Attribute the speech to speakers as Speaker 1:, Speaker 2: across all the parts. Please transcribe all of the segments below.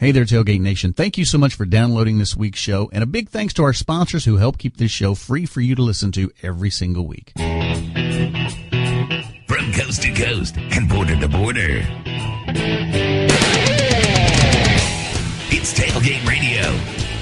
Speaker 1: Hey there, Tailgate Nation. Thank you so much for downloading this week's show, and a big thanks to our sponsors who help keep this show free for you to listen to every single week.
Speaker 2: From coast to coast and border to border, it's Tailgate Radio.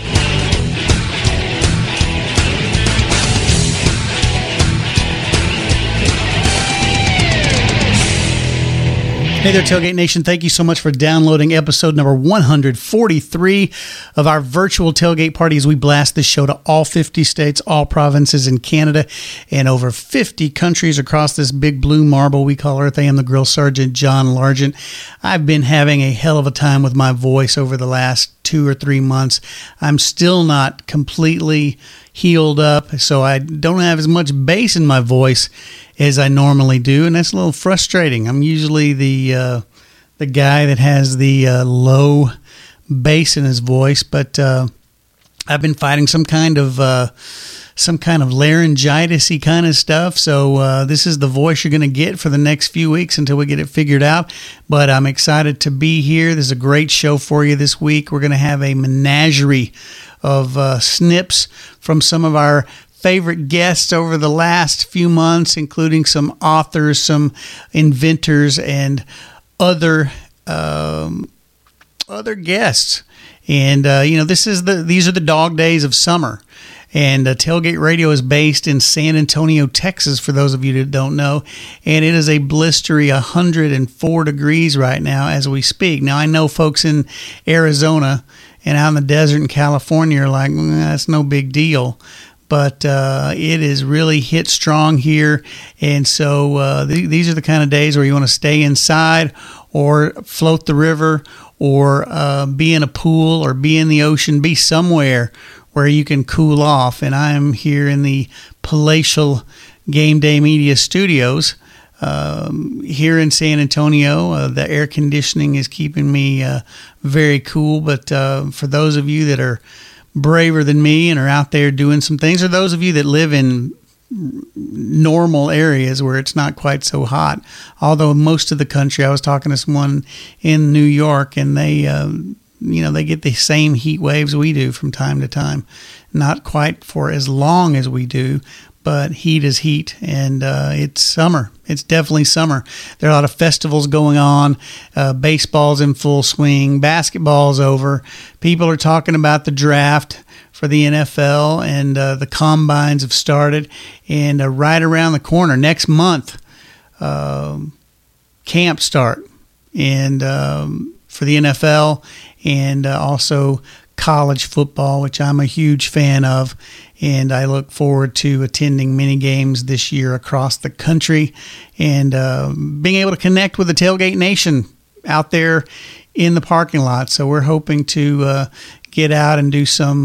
Speaker 3: Hey there, Tailgate Nation. Thank you so much for downloading episode number 143 of our virtual tailgate party as we blast this show to all 50 states, all provinces in Canada, and over 50 countries across this big blue marble we call Earth. I am the Grill Sergeant, John Largent. I've been having a hell of a time with my voice over the last 2 or 3 months. I'm still not completely healed up, so I don't have as much bass in my voice as I normally do, and that's a little frustrating. I'm usually the guy that has the low bass in his voice, but I've been fighting some kind of laryngitis-y kind of stuff. So this is the voice you're going to get for the next few weeks until we get it figured out. But I'm excited to be here. This is a great show for you this week. We're going to have a menagerie of snips from some of our favorite guests over the last few months, including some authors, some inventors, and other guests. And these are the dog days of summer. And Tailgate Radio is based in San Antonio, Texas, for those of you that don't know. And it is a blistery 104 degrees right now as we speak. Now, I know folks in Arizona and out in the desert in California are like, that's no big deal. But it is really hit strong here. And so these are the kind of days where you want to stay inside or float the river or be in a pool or be in the ocean, be somewhere where you can cool off. And I am here in the palatial Game Day Media Studios here in San Antonio. The air conditioning is keeping me very cool. But for those of you that are braver than me and are out there doing some things, or those of you that live in normal areas where it's not quite so hot, although most of the country, I was talking to someone in New York, and they get the same heat waves we do from time to time. Not quite for as long as we do, but heat is heat, and it's summer. It's definitely summer. There are a lot of festivals going on. Baseball's in full swing. Basketball's over. People are talking about the draft for the NFL, and the combines have started. And right around the corner, next month, camp start, and for the NFL, and also college football, which I'm a huge fan of. And I look forward to attending many games this year across the country and being able to connect with the Tailgate Nation out there in the parking lot. So we're hoping to get out and do some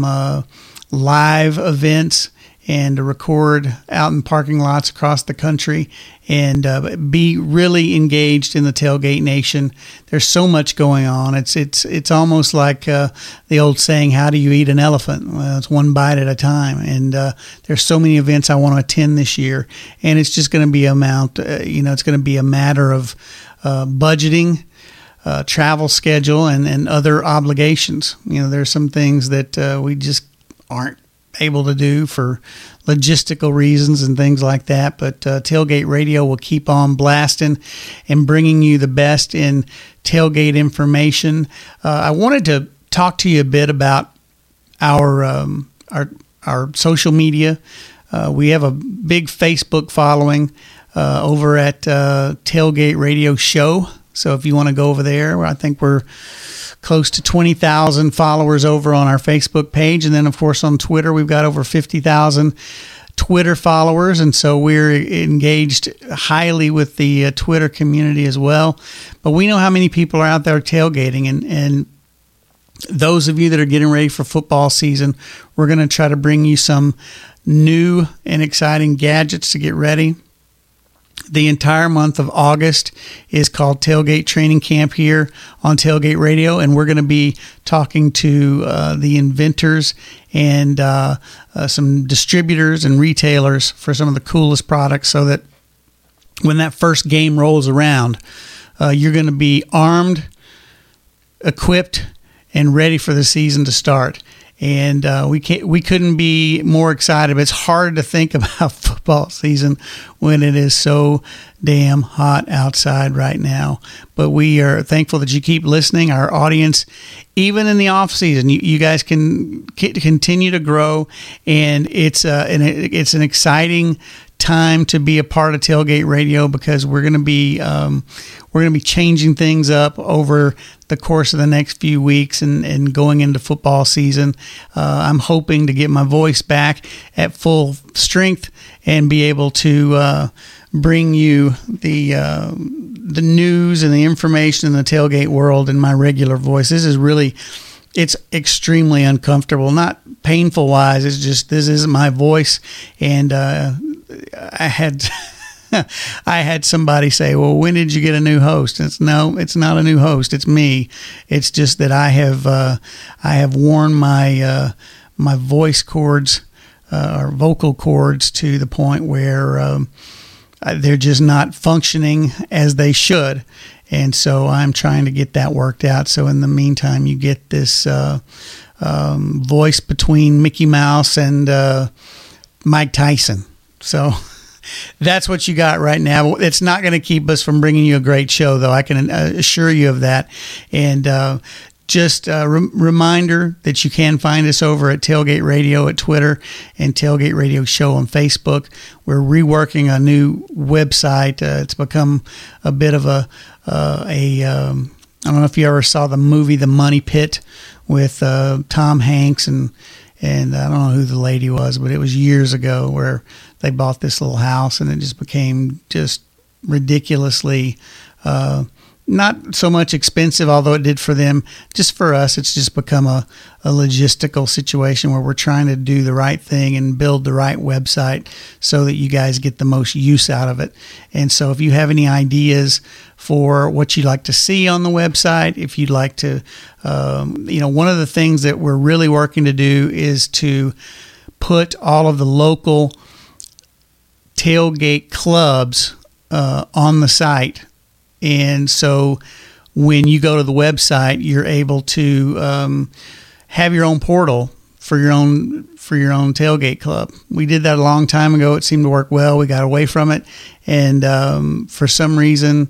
Speaker 3: live events and to record out in parking lots across the country and be really engaged in the Tailgate Nation. There's so much going on. It's almost like the old saying, how do you eat an elephant? Well, it's one bite at a time. And there's so many events I want to attend this year. And it's just going to be it's going to be a matter of budgeting, travel schedule, and other obligations. There's some things that we just aren't able to do for logistical reasons and things like that, but Tailgate Radio will keep on blasting and bringing you the best in tailgate information. I wanted to talk to you a bit about our social media. We have a big Facebook following over at Tailgate Radio Show. So if you want to go over there, I think we're close to 20,000 followers over on our Facebook page. And then, of course, on Twitter, we've got over 50,000 Twitter followers. And so we're engaged highly with the Twitter community as well. But we know how many people are out there tailgating. And those of you that are getting ready for football season, we're going to try to bring you some new and exciting gadgets to get ready. The entire month of August is called Tailgate Training Camp here on Tailgate Radio, and we're going to be talking to the inventors and some distributors and retailers for some of the coolest products so that when that first game rolls around, you're going to be armed, equipped, and ready for the season to start. And we couldn't be more excited. But it's hard to think about football season when it is so damn hot outside right now. But we are thankful that you keep listening. Our audience, even in the off season, you guys can continue to grow, and it's an exciting time to be a part of Tailgate Radio, because we're going to be changing things up over the course of the next few weeks and going into football season. I'm hoping to get my voice back at full strength and be able to bring you the news and the information in the tailgate world in my regular voice. It's extremely uncomfortable, not painful wise. It's just, this isn't my voice. And I had somebody say, well, when did you get a new host? It's not a new host. It's me. It's just that I have worn my voice cords or vocal cords to the point where they're just not functioning as they should. And so I'm trying to get that worked out. So in the meantime, you get this voice between Mickey Mouse and Mike Tyson. So that's what you got right now. It's not going to keep us from bringing you a great show, though. I can assure you of that. And just a reminder that you can find us over at Tailgate Radio at Twitter and Tailgate Radio Show on Facebook. We're reworking a new website. It's become a bit of I don't know if you ever saw the movie The Money Pit with Tom Hanks and I don't know who the lady was, but it was years ago where they bought this little house and it just became just ridiculously not so much expensive, although it did for them. Just for us, it's just become a logistical situation where we're trying to do the right thing and build the right website so that you guys get the most use out of it. And so if you have any ideas for what you'd like to see on the website, if you'd like to, one of the things that we're really working to do is to put all of the local tailgate clubs on the site. And so when you go to the website, you're able to have your own portal for your own tailgate club. We did that a long time ago. It seemed to work well. We got away from it. And for some reason,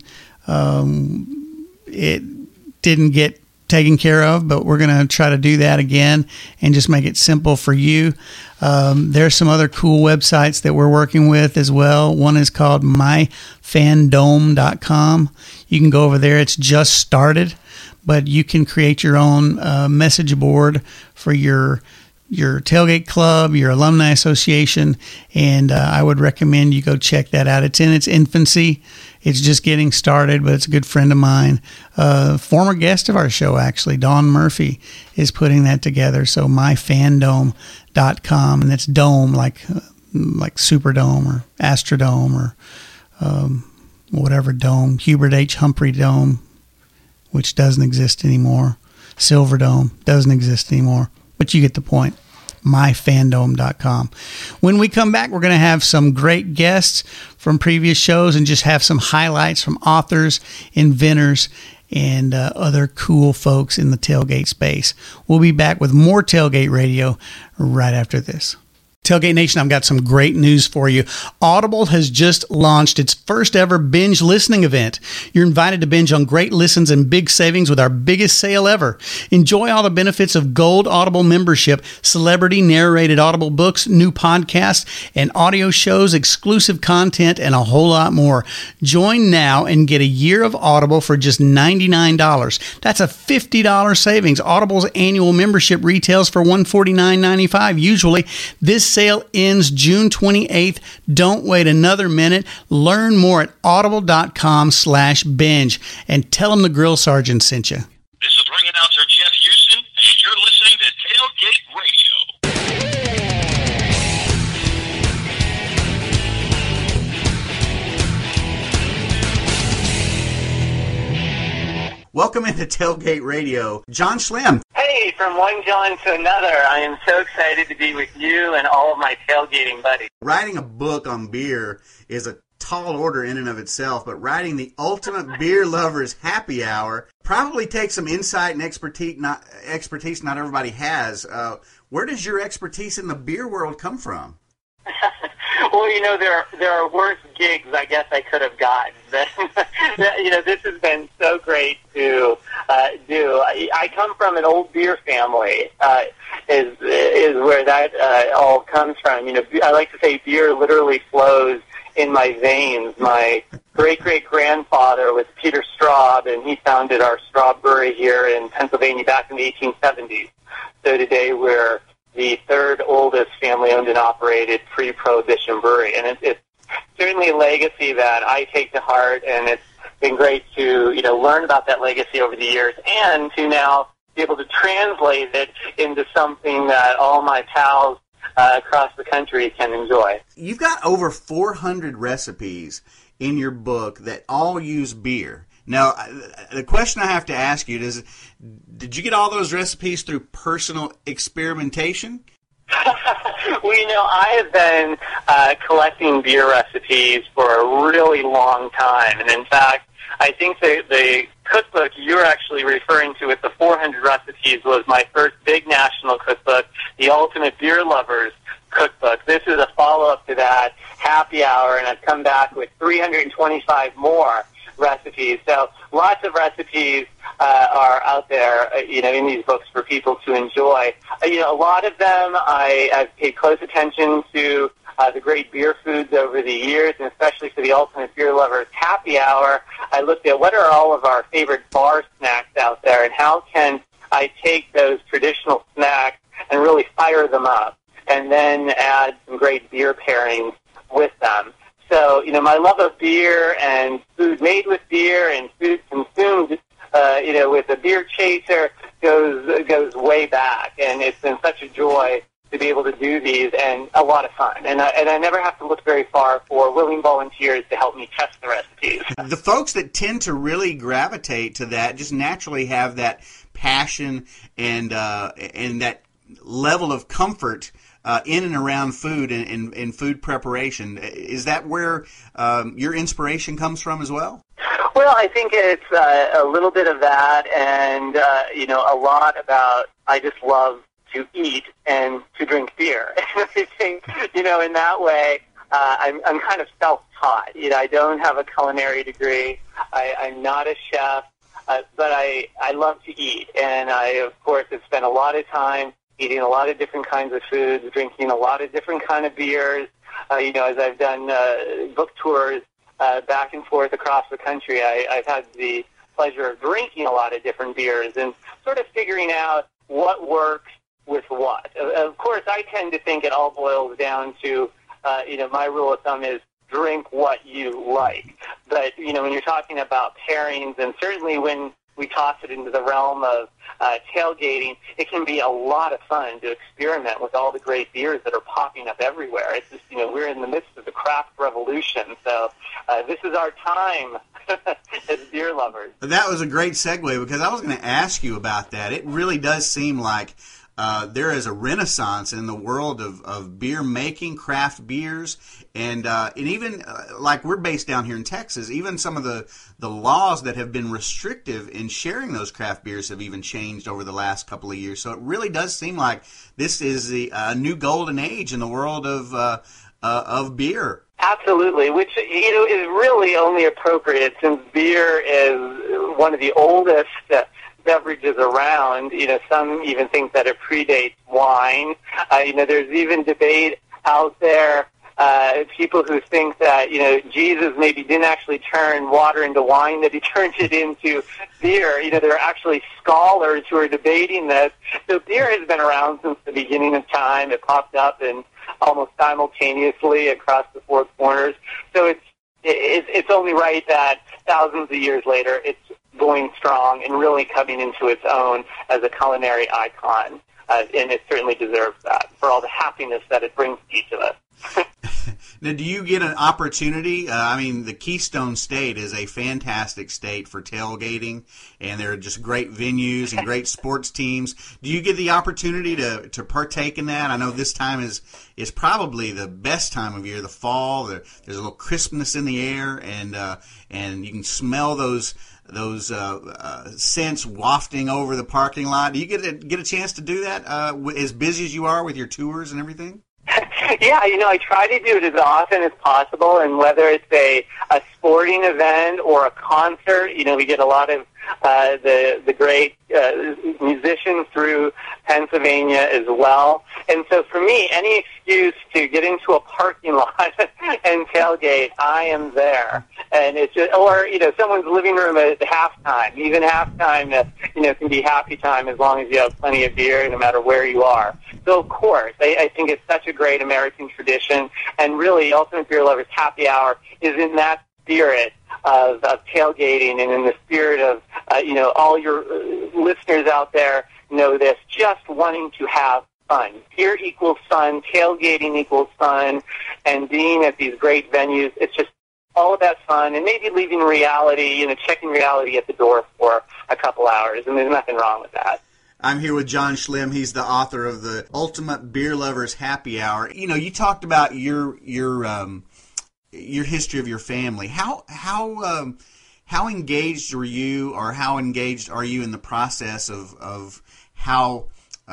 Speaker 3: it didn't get taken care of, but we're going to try to do that again and just make it simple for you. There's some other cool websites that we're working with as well. One is called myfandome.com. You can go over there. It's just started, but you can create your own message board for your tailgate club, your alumni association, and I would recommend you go check that out. It's in its infancy. It's just getting started, but it's a good friend of mine. Former guest of our show, actually, Dawn Murphy, is putting that together. So myfandome.com, and it's dome like Superdome or Astrodome or whatever dome, Hubert H. Humphrey Dome, which doesn't exist anymore. Silverdome doesn't exist anymore. But you get the point. myfandome.com. When we come back, we're going to have some great guests from previous shows and just have some highlights from authors, inventors, and other cool folks in the tailgate space. We'll be back with more Tailgate Radio right after this. Tailgate Nation, I've got some great news for you. Audible has just launched its first ever binge listening event. You're invited to binge on great listens and big savings with our biggest sale ever. Enjoy all the benefits of Gold Audible membership, celebrity narrated Audible books, new podcasts, and audio shows, exclusive content, and a whole lot more. Join now and get a year of Audible for just $99. That's a $50 savings. Audible's annual membership retails for $149.95 usually. This sale ends June 28th. Don't wait another minute. Learn more at audible.com/binge and tell them the Grill Sergeant sent you.
Speaker 4: This is ring announcer Jeff Houston, and you're listening to Tailgate Radio.
Speaker 1: Welcome into Tailgate Radio, John Schlemm.
Speaker 5: Hey, from one John to another, I am so excited to be with you and all of my tailgating buddies.
Speaker 1: Writing a book on beer is a tall order in and of itself, but writing the ultimate beer lover's happy hour, probably takes some insight and expertise not everybody has. Where does your expertise in the beer world come from?
Speaker 5: Well, there are worse gigs I guess I could have gotten. This has been so great to do. I come from an old beer family, is where that all comes from. I like to say beer literally flows in my veins. My great-great-grandfather was Peter Straub, and he founded our Straub Brewery here in Pennsylvania back in the 1870s. So today we're the third oldest family-owned and operated pre-Prohibition brewery, and it's certainly a legacy that I take to heart, and it's been great to learn about that legacy over the years, and to now be able to translate it into something that all my pals across the country can enjoy.
Speaker 1: You've got over 400 recipes in your book that all use beer. Now, the question I have to ask you is, did you get all those recipes through personal experimentation?
Speaker 5: Well, I have been collecting beer recipes for a really long time. And in fact, I think the cookbook you're actually referring to with the 400 recipes was my first big national cookbook, the Ultimate Beer Lovers Cookbook. This is a follow-up to that, Happy Hour, and I've come back with 325 more recipes. So lots of recipes are out there, in these books for people to enjoy. A lot of them I've paid close attention to the great beer foods over the years, and especially for the Ultimate Beer Lovers Happy Hour, I looked at what are all of our favorite bar snacks out there, and how can I take those traditional snacks and really fire them up, and then add some great beer pairings with them. So, my love of beer and food made with beer and food consumed, with a beer chaser goes way back, and it's been such a joy to be able to do these, and a lot of fun. And I never have to look very far for willing volunteers to help me test the recipes.
Speaker 1: The folks that tend to really gravitate to that just naturally have that passion and that level of comfort in and around food and food preparation. Is that where your inspiration comes from as well?
Speaker 5: Well, I think it's a little bit of that, and a lot about I just love to eat and to drink beer. And I think in that way I'm kind of self-taught. I don't have a culinary degree. I'm not a chef, but I love to eat, and I of course have spent a lot of time eating a lot of different kinds of foods, drinking a lot of different kind of beers. As I've done book tours back and forth across the country, I've had the pleasure of drinking a lot of different beers and sort of figuring out what works with what. Of course, I tend to think it all boils down to, my rule of thumb is drink what you like. But, when you're talking about pairings, and certainly when we toss it into the realm of tailgating, it can be a lot of fun to experiment with all the great beers that are popping up everywhere. It's just, we're in the midst of the craft revolution, so this is our time as beer lovers.
Speaker 1: That was a great segue, because I was going to ask you about that. It really does seem like there is a renaissance in the world of beer making, craft beers, and even like we're based down here in Texas, even some of the laws that have been restrictive in sharing those craft beers have even changed over the last couple of years. So it really does seem like this is the new golden age in the world of beer.
Speaker 5: Absolutely, which is really only appropriate since beer is one of the oldest beverages around. Some even think that it predates wine. There's even debate out there, people who think that, Jesus maybe didn't actually turn water into wine, that he turned it into beer. There are actually scholars who are debating this. So beer has been around since the beginning of time. It popped up and almost simultaneously across the four corners. So it's only right that thousands of years later, it's going strong and really coming into its own as a culinary icon, and it certainly deserves that for all the happiness that it brings to each of us.
Speaker 1: Now, do you get an opportunity? I mean, the Keystone State is a fantastic state for tailgating, and there are just great venues and great sports teams. Do you get the opportunity to partake in that? I know this time is probably the best time of year, the fall. There's a little crispness in the air, and you can smell those scents wafting over the parking lot. Do you get a chance to do that as busy as you are with your tours and everything?
Speaker 5: Yeah, I try to do it as often as possible, and whether it's a sporting event or a concert, we get a lot of the great musicians through Pennsylvania as well. And so for me, any excuse to get into a parking lot and tailgate, I am there. And it's just, or, someone's living room at halftime. Even halftime, can be happy time as long as you have plenty of beer, no matter where you are. So, of course, I think it's such a great American tradition. And really, Ultimate Beer Lovers Happy Hour is in that spirit of tailgating, and in the spirit of, all your listeners out there know this, just wanting to have fun. Beer equals fun, tailgating equals fun, and being at these great venues, it's just all about fun, and maybe leaving reality, checking reality at the door for a couple hours, and there's nothing wrong with that.
Speaker 1: I'm here with John Schlimm. He's the author of the Ultimate Beer Lovers Happy Hour. You talked about your history of your family. How engaged were you, or how engaged are you in the process of how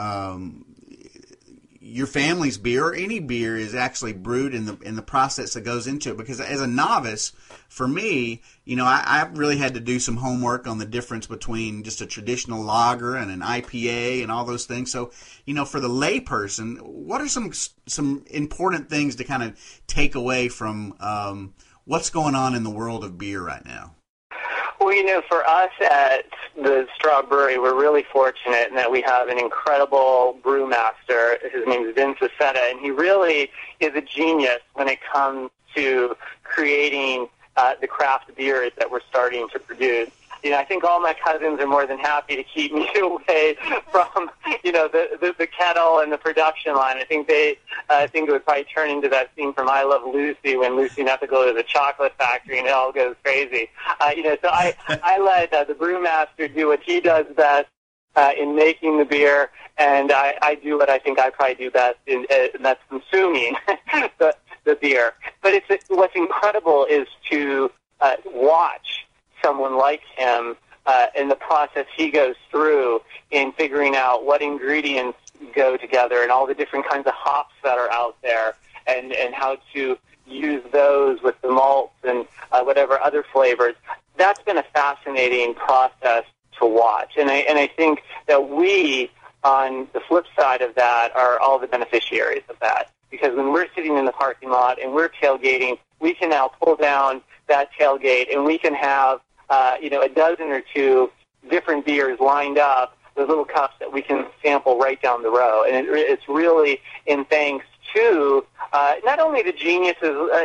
Speaker 1: your family's beer, or any beer, is actually brewed in the process that goes into it? Because as a novice, for me, I really had to do some homework on the difference between just a traditional lager and an IPA and all those things. So, for the layperson, what are some important things to kind of take away from what's going on in the world of beer right now?
Speaker 5: Well, for us at the Straw Brewery, we're really fortunate in that we have an incredible brewmaster. His name is Vince Aceta, and he really is a genius when it comes to creating the craft beers that we're starting to produce. I think all my cousins are more than happy to keep me away from, the kettle and the production line. I think it would probably turn into that scene from I Love Lucy, when Lucy and have to go to the chocolate factory and it all goes crazy. So I let the brewmaster do what he does best in making the beer, and I do what I think I probably do best, and that's consuming the beer. But what's incredible is to watch someone like him in the process he goes through in figuring out what ingredients go together and all the different kinds of hops that are out there, and how to use those with the malts and whatever other flavors. That's been a fascinating process to watch. And I think that we, on the flip side of that, are all the beneficiaries of that. Because when we're sitting in the parking lot and we're tailgating, we can now pull down that tailgate and we can have a dozen or two different beers lined up with little cups that we can sample right down the row. And it's really in thanks to not only the geniuses,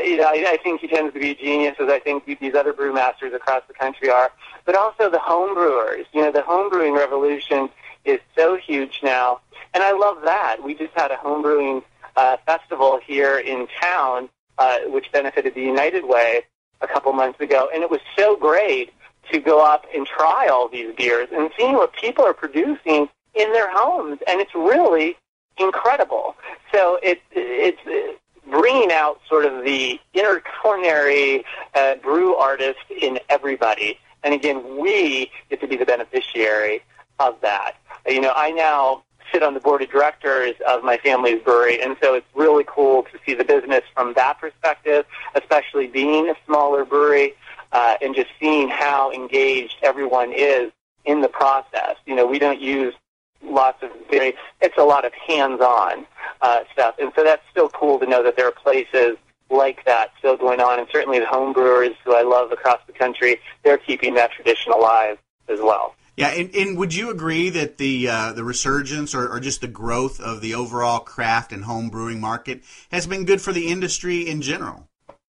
Speaker 5: I think he tends to be geniuses, I think these other brewmasters across the country are, but also the home brewers. The home brewing revolution is so huge now, and I love that. We just had a home brewing festival here in town, which benefited the United Way a couple months ago, and it was so great to go up and try all these beers and seeing what people are producing in their homes, and it's really incredible. So it's bringing out sort of the inner culinary brew artist in everybody, and again, we get to be the beneficiary of that. I now sit on the board of directors of my family's brewery, and so it's really cool to see the business from that perspective, especially being a smaller brewery, and just seeing how engaged everyone is in the process. We don't use lots of it's a lot of hands-on stuff, and so that's still cool to know that there are places like that still going on, and certainly the home brewers who I love across the country, they're keeping that tradition alive as well.
Speaker 1: Yeah, and would you agree that the resurgence or just the growth of the overall craft and home brewing market has been good for the industry in general?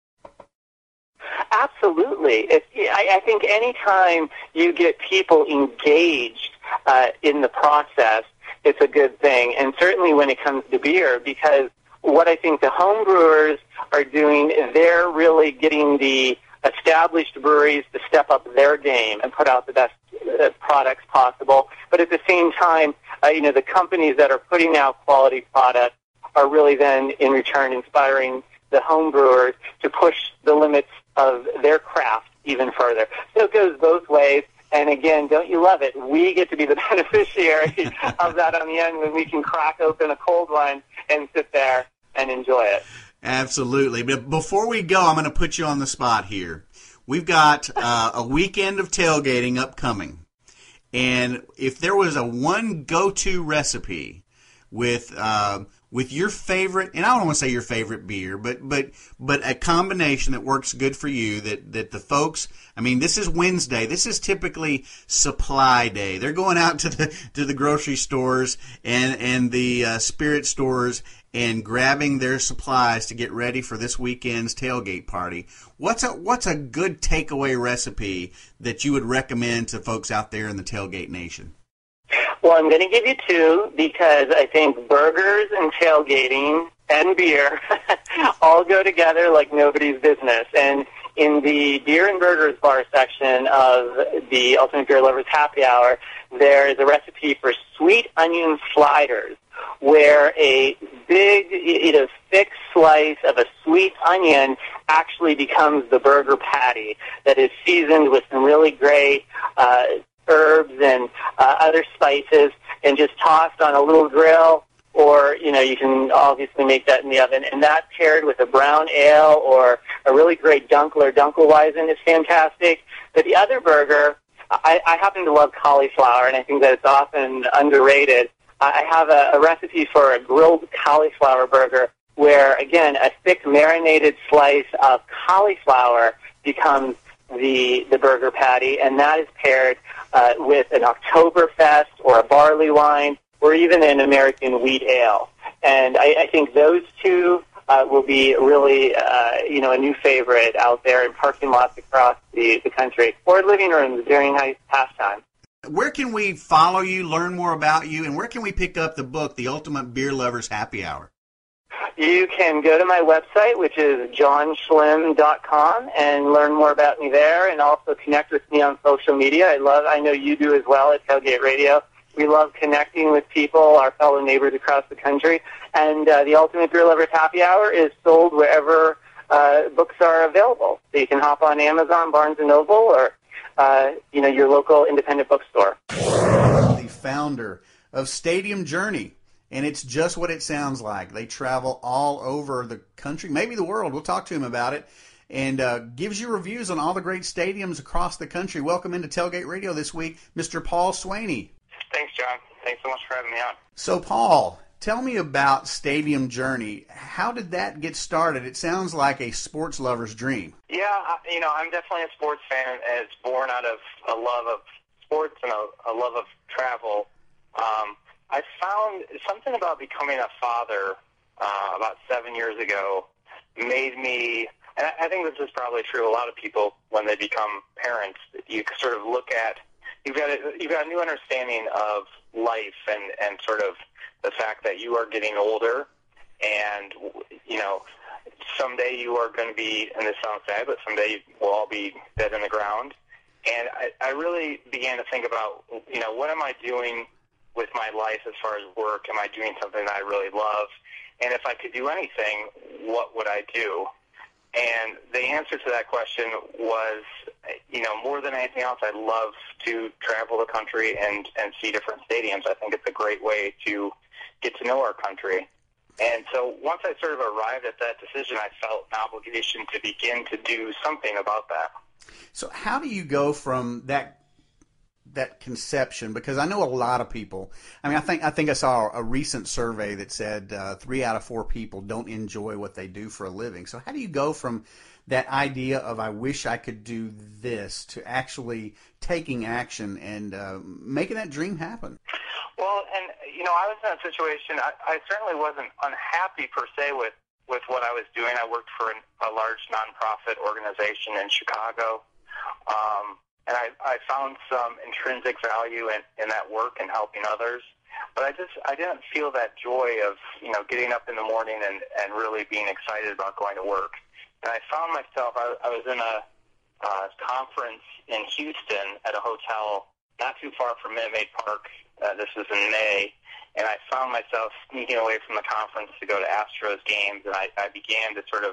Speaker 5: Absolutely. I think anytime you get people engaged in the process, it's a good thing. And certainly when it comes to beer, because what I think the home brewers are doing, they're really getting the established breweries to step up their game and put out the best products possible. But at the same time, the companies that are putting out quality products are really then, in return, inspiring the home brewers to push the limits of their craft even further. So it goes both ways. And again, don't you love it? We get to be the beneficiary of that on the end when we can crack open a cold one and sit there and enjoy it.
Speaker 1: Absolutely. But before we go, I'm going to put you on the spot here. We've got a weekend of tailgating upcoming. And if there was a one go-to recipe with your favorite, and I don't want to say your favorite beer, but a combination that works good for you, that the folks, I mean, this is Wednesday. This is typically supply day. They're going out to the grocery stores and the spirit stores and grabbing their supplies to get ready for this weekend's tailgate party. What's a good takeaway recipe that you would recommend to folks out there in the tailgate nation?
Speaker 5: Well, I'm going to give you two because I think burgers and tailgating and beer all go together like nobody's business. And in the beer and burgers bar section of the Ultimate Beer Lovers Happy Hour, there is a recipe for sweet onion sliders, where a big, thick slice of a sweet onion actually becomes the burger patty that is seasoned with some really great herbs and other spices and just tossed on a little grill, or, you can obviously make that in the oven. And that paired with a brown ale or a really great Dunkler Dunkelweizen is fantastic. But the other burger, I happen to love cauliflower, and I think that it's often underrated. I have a recipe for a grilled cauliflower burger where, again, a thick marinated slice of cauliflower becomes the burger patty, and that is paired with an Oktoberfest or a barley wine or even an American wheat ale. And I think those two will be really, a new favorite out there in parking lots across the country or living rooms during pastime.
Speaker 1: Where can we follow you, learn more about you, and where can we pick up the book, The Ultimate Beer Lovers Happy Hour?
Speaker 5: You can go to my website, which is johnschlim.com, and learn more about me there, and also connect with me on social media. I know you do as well at Tailgate Radio. We love connecting with people, our fellow neighbors across the country. And the Ultimate Beer Lovers Happy Hour is sold wherever books are available. So you can hop on Amazon, Barnes & Noble, or your local independent bookstore.
Speaker 1: The founder of Stadium Journey, and it's just what it sounds like. They travel all over the country, maybe the world. We'll talk to him about it, and gives you reviews on all the great stadiums across the country. Welcome into Tailgate Radio this week, Mr. Paul Swaney.
Speaker 4: Thanks, John. Thanks so much for having me on.
Speaker 1: So, Paul, tell me about Stadium Journey. How did that get started? It sounds like a sports lover's dream.
Speaker 4: Yeah, I'm definitely a sports fan. It's born out of a love of sports and a love of travel. I found something about becoming a father about 7 years ago made me, and I think this is probably true of a lot of people when they become parents, you sort of look at, you've got a new understanding of life and sort of the fact that you are getting older, and someday you are going to be, and this sounds sad, but someday we'll all be dead in the ground. And I really began to think about, what am I doing with my life as far as work? Am I doing something that I really love? And if I could do anything, what would I do? And the answer to that question was, more than anything else, I love to travel the country and see different stadiums. I think it's a great way to get to know our country. And so once I sort of arrived at that decision, I felt an obligation to begin to do something about that.
Speaker 1: So how do you go from that conception? Because I know a lot of people. I mean, I think I saw a recent survey that said 3 out of 4 people don't enjoy what they do for a living. So how do you go from that idea of I wish I could do this to actually taking action and making that dream happen?
Speaker 4: Well, and I was in a situation. I certainly wasn't unhappy per se with what I was doing. I worked for a large nonprofit organization in Chicago. And I found some intrinsic value in that work and helping others. but I didn't feel that joy of, getting up in the morning and really being excited about going to work. And I found myself, I was in a conference in Houston at a hotel not too far from Minute Maid Park. This was in May, and I found myself sneaking away from the conference to go to Astros games, and I began to sort of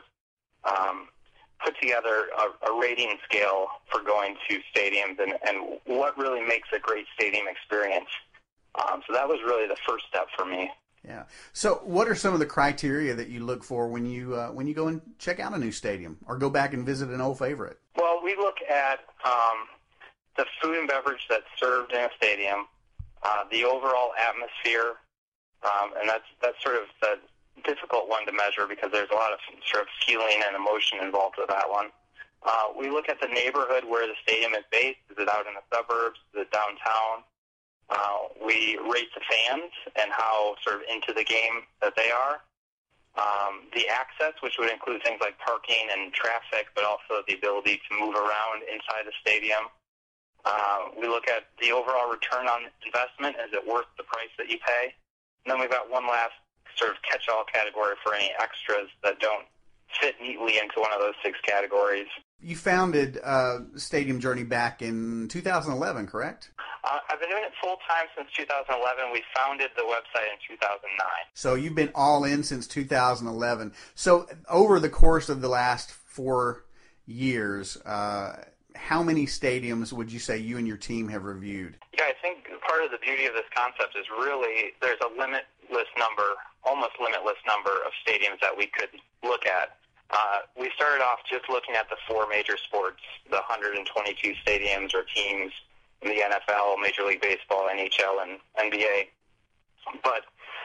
Speaker 4: put together a rating scale for going to stadiums and what really makes a great stadium experience. So that was really the first step for me.
Speaker 1: Yeah. So what are some of the criteria that you look for when you go and check out a new stadium or go back and visit an old favorite?
Speaker 4: Well, we look at the food and beverage that's served in a stadium, the overall atmosphere, and that's sort of the difficult one to measure because there's a lot of sort of feeling and emotion involved with that one. We look at the neighborhood where the stadium is based. Is it out in the suburbs? Is it downtown? We rate the fans and how sort of into the game that they are. The access, which would include things like parking and traffic, but also the ability to move around inside the stadium. We look at the overall return on investment. Is it worth the price that you pay? And then we've got one last sort of catch-all category for any extras that don't fit neatly into one of those 6 categories.
Speaker 1: You founded Stadium Journey back in 2011, correct?
Speaker 4: I've been doing it full-time since 2011. We founded the website in 2009.
Speaker 1: So you've been all in since 2011. So over the course of the last 4 years, how many stadiums would you say you and your team have reviewed?
Speaker 4: Yeah, I think part of the beauty of this concept is really there's a almost limitless number of stadiums that we could look at. We started off just looking at the 4 major sports, the 122 stadiums or teams in the NFL, Major League Baseball, NHL, and NBA. But,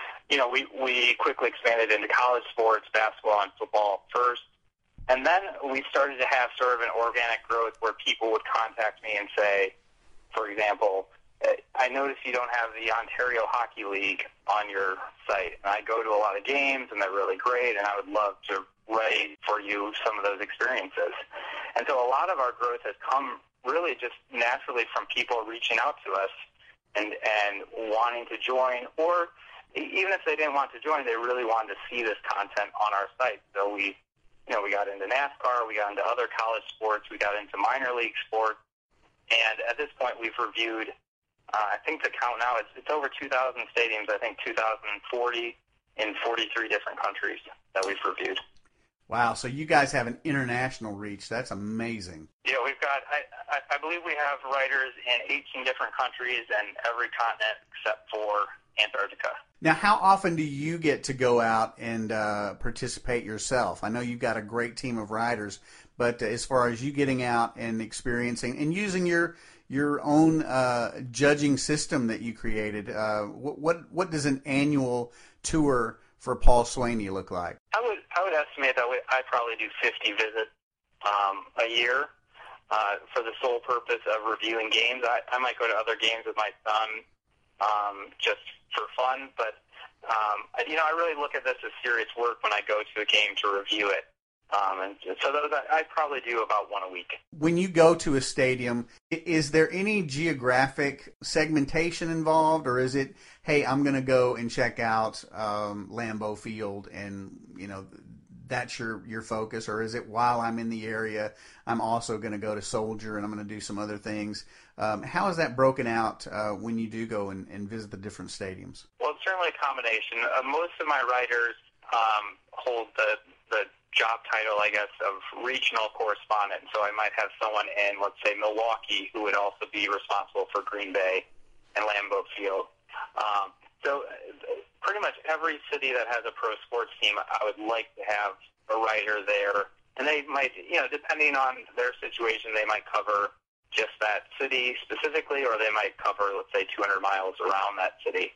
Speaker 4: we quickly expanded into college sports, basketball, and football first. And then we started to have sort of an organic growth where people would contact me and say, for example, I noticed you don't have the Ontario Hockey League on your site. And I go to a lot of games, and they're really great, and I would love to write for you some of those experiences. And so a lot of our growth has come really just naturally from people reaching out to us and wanting to join, or even if they didn't want to join, they really wanted to see this content on our site. So we got into NASCAR, we got into other college sports, we got into minor league sports, and at this point we've reviewed, I think the count now, it's over 2,000 stadiums, I think 2,040 in 43 different countries that we've reviewed.
Speaker 1: Wow, so you guys have an international reach. That's amazing.
Speaker 4: Yeah, we've got, I believe we have writers in 18 different countries and every continent except for Antarctica.
Speaker 1: Now, how often do you get to go out and participate yourself? I know you've got a great team of writers, but as far as you getting out and experiencing and using your own judging system that you created, what does an annual tour for Paul Swaney look like?
Speaker 4: I would estimate that I probably do 50 visits a year for the sole purpose of reviewing games. I might go to other games with my son just for fun, but I really look at this as serious work when I go to a game to review it. And so those I probably do about one a week. When
Speaker 1: you go to a stadium, is there any geographic segmentation involved, or is it, hey, I'm going to go and check out Lambeau Field, and that's your focus, or is it while I'm in the area, I'm also going to go to Soldier and I'm going to do some other things? How is that broken out when you do go and visit the different stadiums? Well, it's certainly a combination. Most of my writers hold the job title, I guess, of regional correspondent. So I might have someone in, let's say, Milwaukee, who would also be responsible for Green Bay and Lambeau Field. So pretty much every city that has a pro sports team, I would like to have a writer there. And they might, depending on their situation, they might cover just that city specifically, or they might cover, let's say, 200 miles around that city.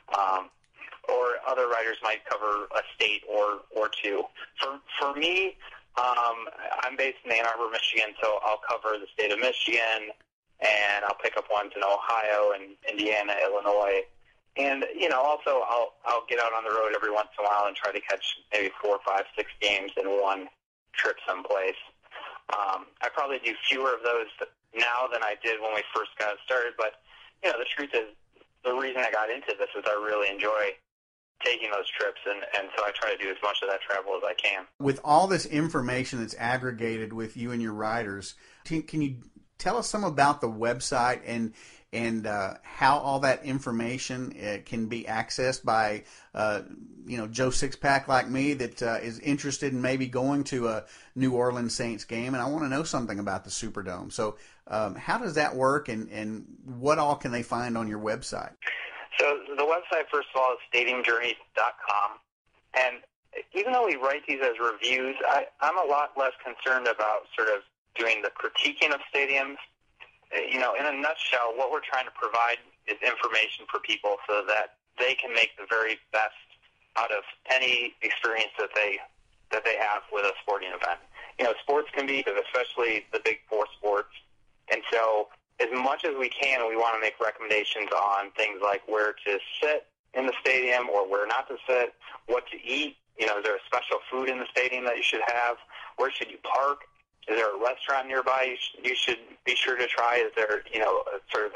Speaker 1: Or other writers might cover a state or two. For me, I'm based in Ann Arbor, Michigan, so I'll cover the state of Michigan, and I'll pick up ones in Ohio and Indiana, Illinois. And, also I'll get out on the road every once in a while and try to catch maybe 4, 5, 6 games in one trip someplace. I probably do fewer of those now than I did when we first got started, but, the truth is,
Speaker 4: the reason I got into this is I really enjoy taking those trips, and so I try to do as much of that travel as I can.
Speaker 1: With all this information that's aggregated with you and your riders, can you tell us some about the website and how all that information can be accessed by Joe Sixpack like me that is interested in maybe going to a New Orleans Saints game, and I want to know something about the Superdome. So how does that work, and what all can they find on your website?
Speaker 4: So the website, first of all, is stadiumjourney.com, and even though we write these as reviews, I'm a lot less concerned about sort of doing the critiquing of stadiums. In a nutshell, what we're trying to provide is information for people so that they can make the very best out of any experience that they have with a sporting event. Sports can be, especially the big four sports, and so as much as we can, we want to make recommendations on things like where to sit in the stadium or where not to sit, what to eat. Is there a special food in the stadium that you should have? Where should you park? Is there a restaurant nearby you should be sure to try? Is there, sort of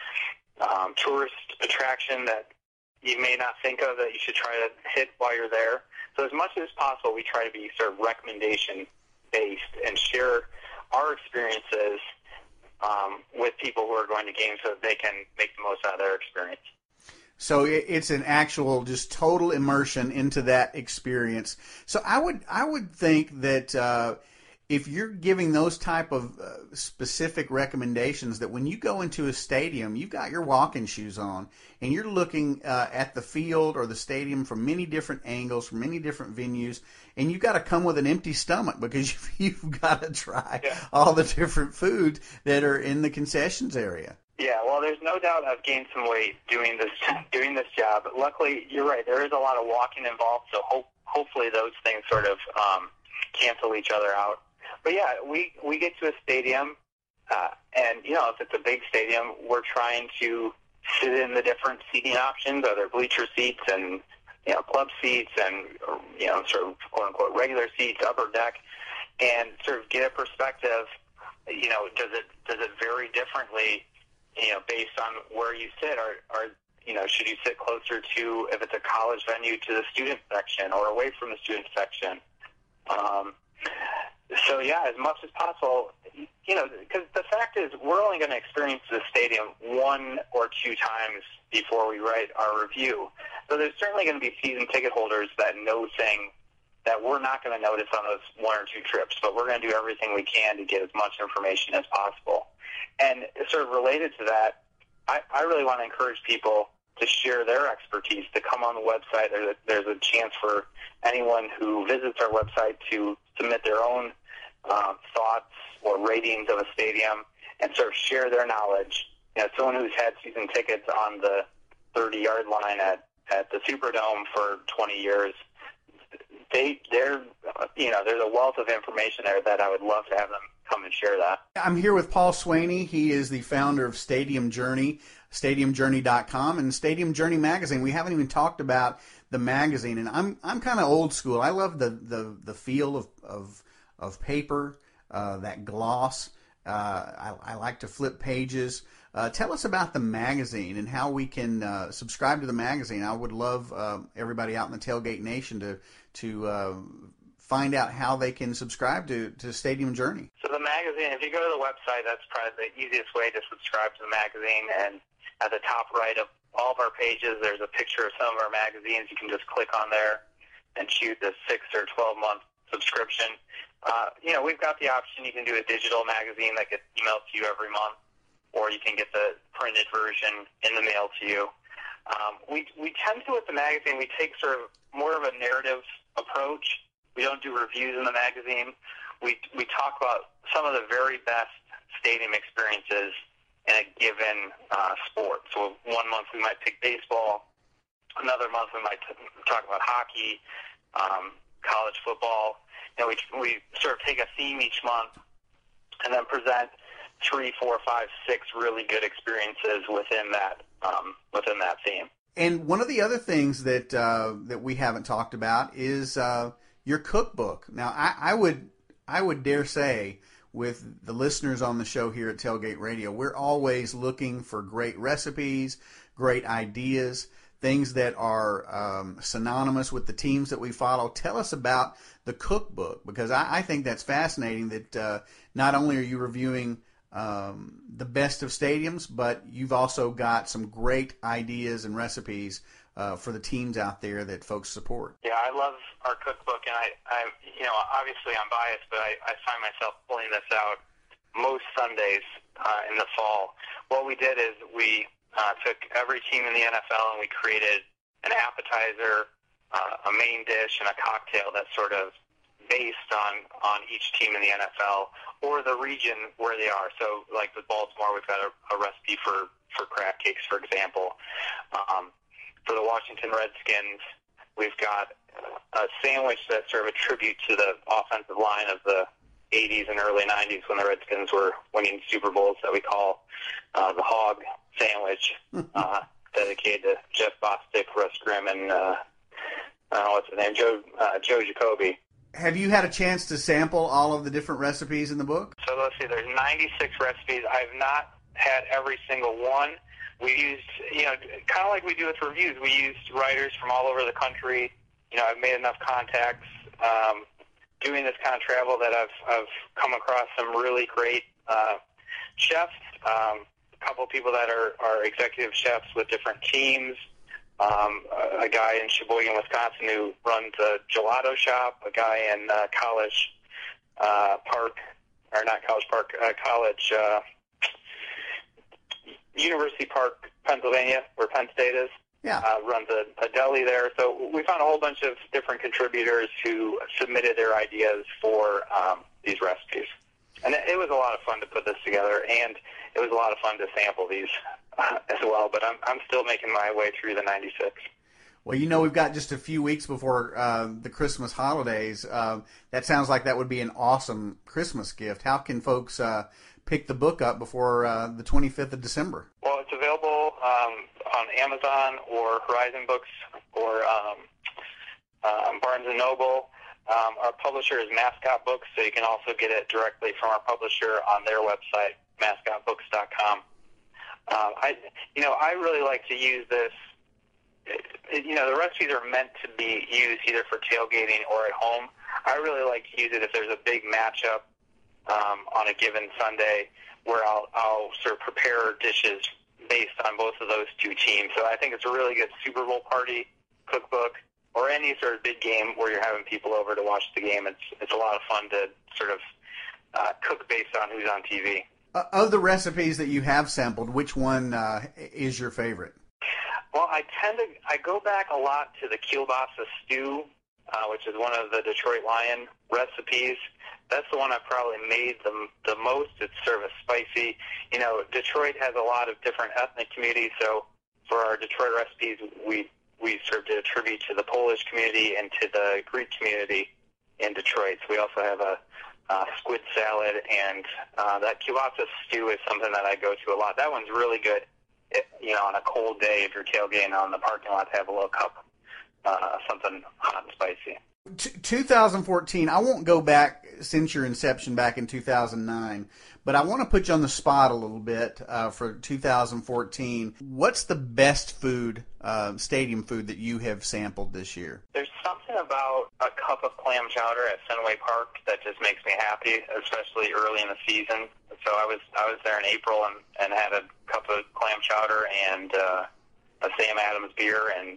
Speaker 4: a tourist attraction that you may not think of that you should try to hit while you're there? So as much as possible, we try to be sort of recommendation-based and share our experiences with people who are going to games so that they can make the most out of their experience.
Speaker 1: So it's an actual just total immersion into that experience. So I would think that if you're giving those type of specific recommendations, that when you go into a stadium, you've got your walking shoes on, and you're looking at the field or the stadium from many different angles, from many different venues, and you've got to come with an empty stomach because you've got to try all the different foods that are in the concessions area.
Speaker 4: Yeah, well, there's no doubt I've gained some weight doing this job. But luckily, you're right. There is a lot of walking involved, so hopefully those things sort of cancel each other out. But yeah, we get to a stadium, and if it's a big stadium, we're trying to sit in the different seating options. Are there bleacher seats and club seats and sort of quote unquote regular seats, upper deck, and sort of get a perspective. Does it vary differently? Based on where you sit, or should you sit closer to, if it's a college venue, to the student section or away from the student section? So yeah, as much as possible, because the fact is we're only going to experience the stadium one or two times before we write our review. So there's certainly going to be season ticket holders that know things that we're not going to notice on those one or two trips, but we're going to do everything we can to get as much information as possible. And sort of related to that, I really want to encourage people to share their expertise, to come on the website. There's a chance for anyone who visits our website to submit their own thoughts or ratings of a stadium and sort of share their knowledge. Someone who's had season tickets on the 30-yard line at the Superdome for 20 years, there's a wealth of information there that I would love to have them come and share that.
Speaker 1: I'm here with Paul Swaney. He is the founder of Stadium Journey, stadiumjourney.com, and Stadium Journey magazine. We haven't even talked about the magazine, and I'm kind of old school. I love the feel of paper, that gloss. I like to flip pages. Tell us about the magazine and how we can subscribe to the magazine. I would love everybody out in the Tailgate Nation to find out how they can subscribe to Stadium Journey.
Speaker 4: So the magazine, if you go to the website, that's probably the easiest way to subscribe to the magazine. And at the top right of all of our pages, there's a picture of some of our magazines. You can just click on there and choose a 6 or 12-month subscription. We've got the option. You can do a digital magazine that gets emailed to you every month, or you can get the printed version in the mail to you. We tend to, with the magazine, we take sort of more of a narrative approach. We don't do reviews in the magazine. We talk about some of the very best stadium experiences in a given sport. So one month we might pick baseball. Another month we might talk about hockey, college football. We sort of take a theme each month and then present 3, 4, 5, 6 really good experiences within that theme.
Speaker 1: And one of the other things that we haven't talked about is your cookbook. Now, I would dare say, with the listeners on the show here at Tailgate Radio, we're always looking for great recipes, great ideas, things that are synonymous with the teams that we follow. Tell us about the cookbook, because I think that's fascinating that not only are you reviewing the best of stadiums, but you've also got some great ideas and recipes for the teams out there that folks support.
Speaker 4: Yeah, I love our cookbook, and I obviously I'm biased, but I find myself pulling this out most Sundays in the fall. What we did is we took every team in the NFL and we created an appetizer, a main dish, and a cocktail that's sort of based on each team in the NFL or the region where they are. So, like with Baltimore, we've got a recipe for crab cakes, for example. For the Washington Redskins, we've got a sandwich that's sort of a tribute to the offensive line of the 80s and early 90s when the Redskins were winning Super Bowls that we call the Hog Sandwich, dedicated to Jeff Bostic, Russ Grimm, and what's his name, Joe Jacoby.
Speaker 1: Have you had a chance to sample all of the different recipes in the book?
Speaker 4: So let's see, there's 96 recipes. I've not had every single one. We used, kind of like we do with reviews, we used writers from all over the country. I've made enough contacts doing this kind of travel that I've come across some really great chefs, a couple of people that are executive chefs with different teams, a guy in Sheboygan, Wisconsin who runs a gelato shop, a guy in College University Park, Pennsylvania, where Penn State is.
Speaker 1: Yeah.
Speaker 4: Runs a deli there. So we found a whole bunch of different contributors who submitted their ideas for these recipes. And it was a lot of fun to put this together, and it was a lot of fun to sample these as well. But I'm still making my way through the 96.
Speaker 1: Well, we've got just a few weeks before the Christmas holidays. That sounds like that would be an awesome Christmas gift. How can folks pick the book up before the 25th of December?
Speaker 4: Well, it's available on Amazon or Horizon Books or Barnes & Noble. Our publisher is Mascot Books, so you can also get it directly from our publisher on their website, mascotbooks.com. I really like to use this. The recipes are meant to be used either for tailgating or at home. I really like to use it if there's a big matchup on a given Sunday where I'll sort of prepare dishes based on both of those two teams. So I think it's a really good Super Bowl party cookbook or any sort of big game where you're having people over to watch the game. It's a lot of fun to sort of cook based on who's on TV.
Speaker 1: Of the recipes that you have sampled, which one is your favorite?
Speaker 4: Well, I go back a lot to the kielbasa stew, which is one of the Detroit Lion recipes. That's the one I've probably made the most. It's sort of a spicy. Detroit has a lot of different ethnic communities, so for our Detroit recipes, we sort of did a tribute to the Polish community and to the Greek community in Detroit. So we also have a squid salad, and that kielbasa stew is something that I go to a lot. That one's really good. On a cold day, if you're tailgating on the parking lot, to have a little cup, something hot and spicy.
Speaker 1: 2014, I won't go back since your inception back in 2009, but I want to put you on the spot a little bit for 2014. What's the best food, stadium food, that you have sampled this year?
Speaker 4: There's something about a cup of clam chowder at Fenway Park that just makes me happy, especially early in the season. So I was there in April and had a cup of clam chowder and a Sam Adams beer, and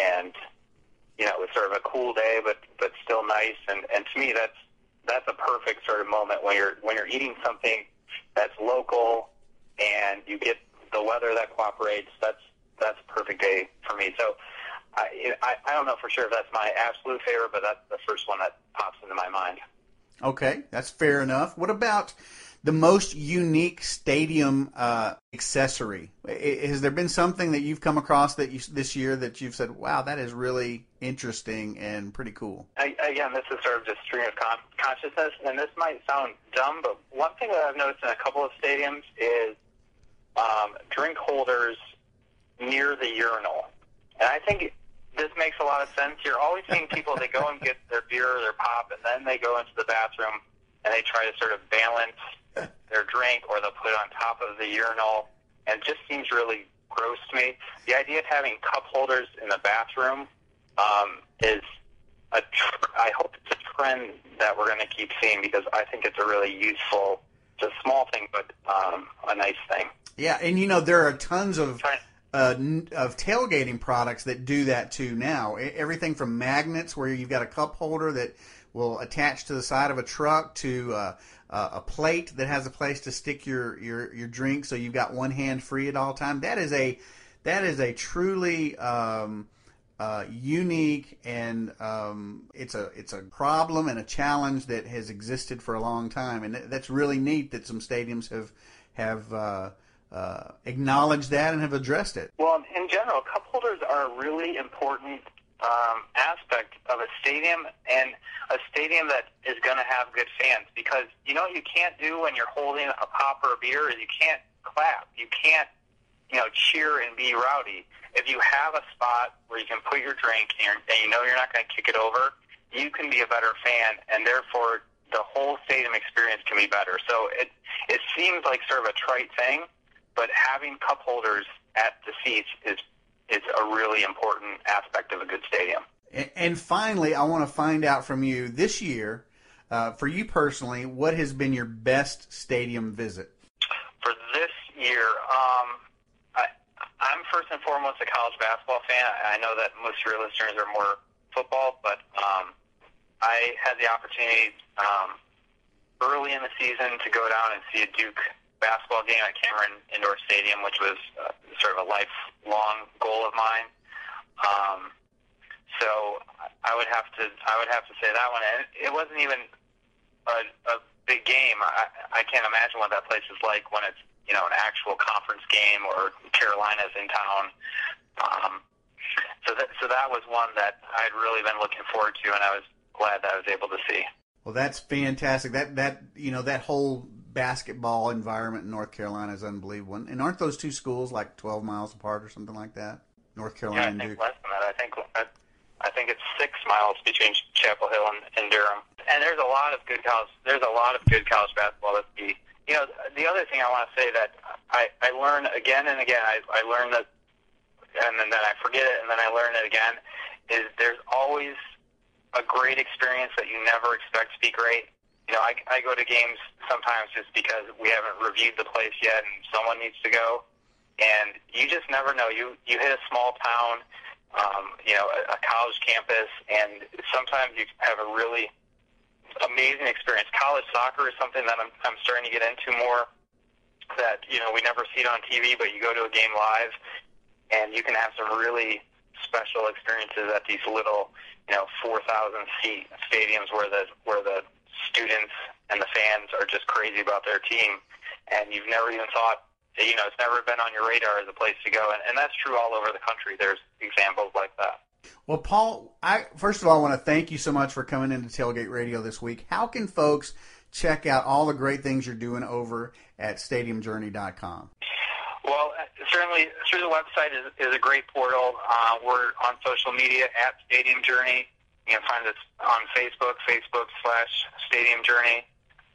Speaker 4: it was sort of a cool day, but still nice. And to me, that's a perfect sort of moment when you're eating something that's local and you get the weather that cooperates. That's a perfect day for me. So I don't know for sure if that's my absolute favorite, but that's the first one that pops into my mind.
Speaker 1: Okay, that's fair enough. What about the most unique stadium accessory? Has there been something that you've come across this year that you've said, wow, that is really interesting and pretty cool?
Speaker 4: Again, this is sort of just stream of consciousness, and this might sound dumb, but one thing that I've noticed in a couple of stadiums is drink holders near the urinal. And I think this makes a lot of sense. You're always seeing people, they go and get their beer or their pop, and then they go into the bathroom and they try to sort of balance their drink, or they'll put it on top of the urinal, and it just seems really gross to me. The idea of having cup holders in the bathroom is I hope it's a trend that we're going to keep seeing, because I think it's a really useful, it's a small thing, but a nice thing.
Speaker 1: Yeah, and there are tons of tailgating products that do that too now. Everything from magnets, where you've got a cup holder that will attach to the side of a truck, to a plate that has a place to stick your drink, so you've got one hand free at all time. That is a truly unique, and it's a problem and a challenge that has existed for a long time, and that's really neat that some stadiums have acknowledged that and have addressed it.
Speaker 4: Well, in general, cup holders are a really important aspect of a stadium, and a stadium that is going to have good fans, because what you can't do when you're holding a pop or a beer is you can't clap, you can't cheer and be rowdy. If you have a spot where you can put your drink and you're not going to kick it over, you can be a better fan, and therefore the whole stadium experience can be better. So it seems like sort of a trite thing, but having cup holders at the seats is a really important aspect of a good stadium.
Speaker 1: And finally, I want to find out from you this year, for you personally, what has been your best stadium visit?
Speaker 4: For this year, I'm first and foremost a college basketball fan. I know that most of your listeners are more football, but I had the opportunity early in the season to go down and see a Duke basketball game at Cameron Indoor Stadium, which was sort of a lifelong goal of mine. So I would have to say that one. And it wasn't even a big game. I can't imagine what that place is like when it's an actual conference game or Carolina's in town. So that was one that I'd really been looking forward to, and I was glad that I was able to see.
Speaker 1: Well, that's fantastic. That whole basketball environment in North Carolina is unbelievable. And aren't those two schools like 12 miles apart or something like that? North Carolina and Duke.
Speaker 4: Less than that. I think it's 6 miles between Chapel Hill and Durham. And there's a lot of good college basketball at the. The other thing I want to say that I learn again and again. I learn that, and then I forget it, and then I learn it again. Is there's always a great experience that you never expect to be great. I go to games sometimes just because we haven't reviewed the place yet, and someone needs to go, and you just never know. You hit a small town, a college campus, and sometimes you have a really amazing experience. College soccer is something that I'm starting to get into more, that we never see it on TV, but you go to a game live and you can have some really special experiences at these little 4,000 seat stadiums where the students and the fans are just crazy about their team, and you've never even thought, it's never been on your radar as a place to go, and that's true all over the country. There's examples like that.
Speaker 1: Well, Paul, first of all, I want to thank you so much for coming into Tailgate Radio this week. How can folks check out all the great things you're doing over at StadiumJourney.com?
Speaker 4: Well, certainly through the website is a great portal. We're on social media at Stadium Journey. You can find us on Facebook/Stadium Journey.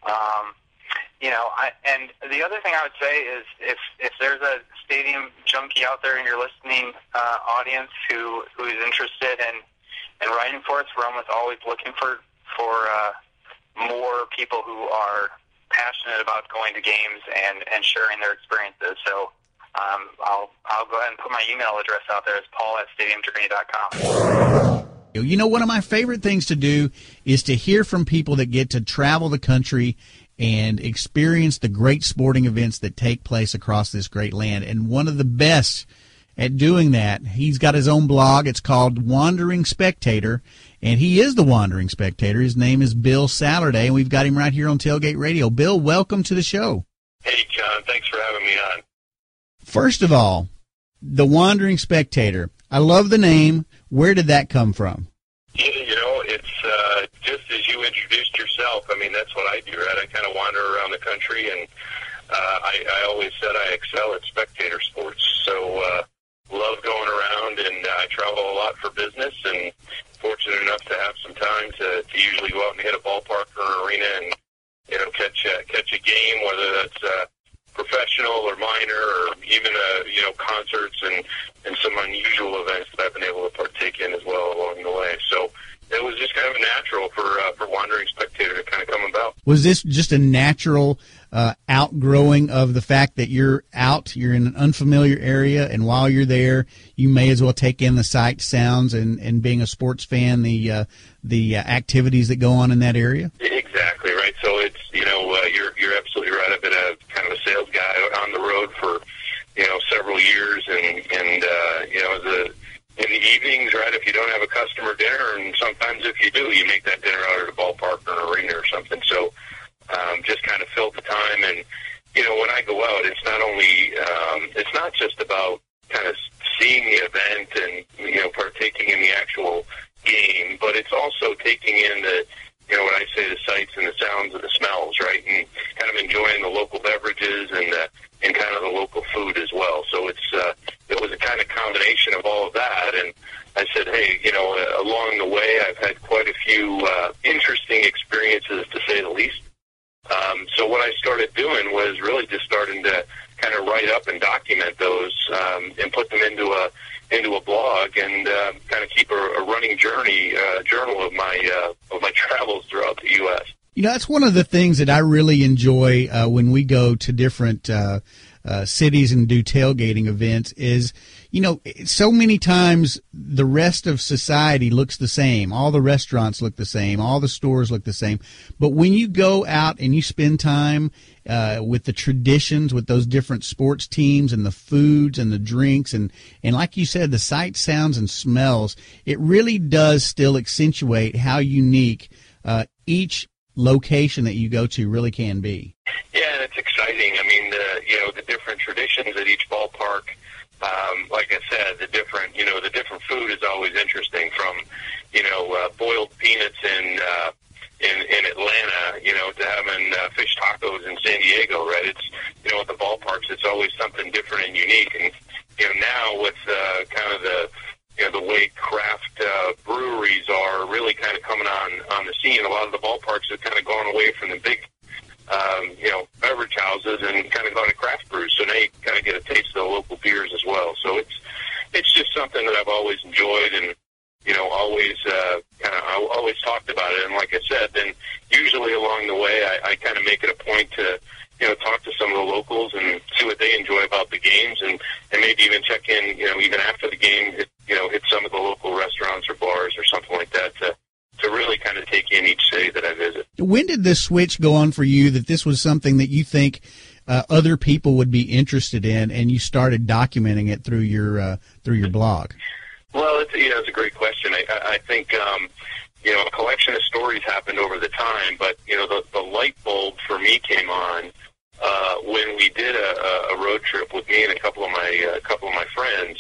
Speaker 4: And the other thing I would say is if there's a stadium junkie out there in your listening audience who is interested in writing for us, we're almost always looking for more people who are passionate about going to games and sharing their experiences. So I'll go ahead and put my email address out there. It's paul@stadiumjourney.com.
Speaker 3: One of my favorite things to do is to hear from people that get to travel the country and experience the great sporting events that take place across this great land. And one of the best at doing that, he's got his own blog. It's called Wandering Spectator, and he is the Wandering Spectator. His name is Bill Saturday, and we've got him right here on Tailgate Radio. Bill, welcome to the show.
Speaker 6: Hey, John. Thanks for having me on.
Speaker 3: First of all, the Wandering Spectator. I love the name. Where did that come from?
Speaker 6: It's just as you introduced yourself. I mean, that's what I do, right? I kind of wander around the country, and I always said I excel at spectator sports. So love going around, and I travel a lot for business, and fortunate enough to have some time to usually go out and hit a ballpark or an arena and catch a game, whether that's professional or minor or even concerts and some unusual events that I've been able to partake in as well along the way. So it was just kind of natural for Wandering Spectator to kind of come about.
Speaker 7: Was this just a natural outgrowing of the fact that you're in an unfamiliar area, and while you're there, you may as well take in the sights, sounds, and being a sports fan, the activities that go on in that area?
Speaker 6: Exactly right. So it's you're absolutely right. I've been a kind of a sales guy on the road for several years, and in the evenings, right, if you don't have a customer dinner, and sometimes if you do, you make that dinner out at a ballpark or an arena or something. So just kind of filled the time. And, when I go out, it's not only, it's not just about kind of seeing the event and, partaking in the actual game, but it's also taking in the, when I say the sights and the sounds and the smells, right, and kind of enjoying the local beverages and kind of the local food as well. So it was a kind of combination of all of that. And I said, hey, along the way, I've had quite a few interesting experiences, to say the least. So what I started doing was really just starting to kind of write up and document those and put them into a blog and kind of keep a running journal of my travels throughout the U.S.
Speaker 7: That's one of the things that I really enjoy when we go to different cities and do tailgating events is, so many times the rest of society looks the same. All the restaurants look the same. All the stores look the same. But when you go out and you spend time with the traditions, with those different sports teams and the foods and the drinks and like you said, the sights, sounds, and smells, it really does still accentuate how unique each location that you go to really can be.
Speaker 6: Yeah, and it's exciting. I mean, the different traditions at each ballpark. Like I said, the different food is always interesting. From boiled peanuts in Atlanta, to having fish tacos in San Diego. Right? It's at the ballparks, it's always something different and unique. And now with kind of the way craft breweries are really kind of coming on the scene, a lot of the ballparks have kind of gone away from the big beverage houses and kind of gone to craft brews. So now you kind of get a taste of the local beers as well. So it's just something that I've always enjoyed and, always talked about it. And like I said, then usually along the way, I kind of make it a point to, talk to some of the locals and see what they enjoy about the games and maybe even check in, even after the game, hit some of the local restaurants or bars or something like that to really kind of take in each city that I visit.
Speaker 7: When did this switch go on for you that this was something that you think other people would be interested in, and you started documenting it through your blog?
Speaker 6: Well, it's a great question. I think a collection of stories happened over the time, but the light bulb for me came on when we did a road trip with me and a couple of my friends.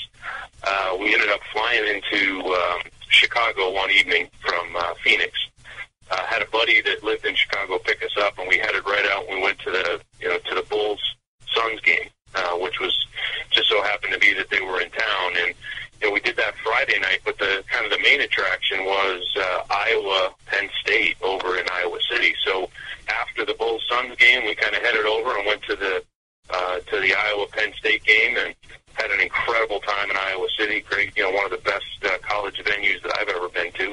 Speaker 6: We ended up flying into Chicago one evening from Phoenix. Had a buddy that lived in Chicago pick us up, and we headed right out. And we went to the Bulls-Suns game, which was just so happened to be that they were in town. And we did that Friday night, but the main attraction was Iowa-Penn State over in Iowa City. So after the Bulls-Suns game, we kind of headed over and went to the Iowa-Penn State game and had an incredible time in Iowa City. Great, one of the best college venues that I've ever been to.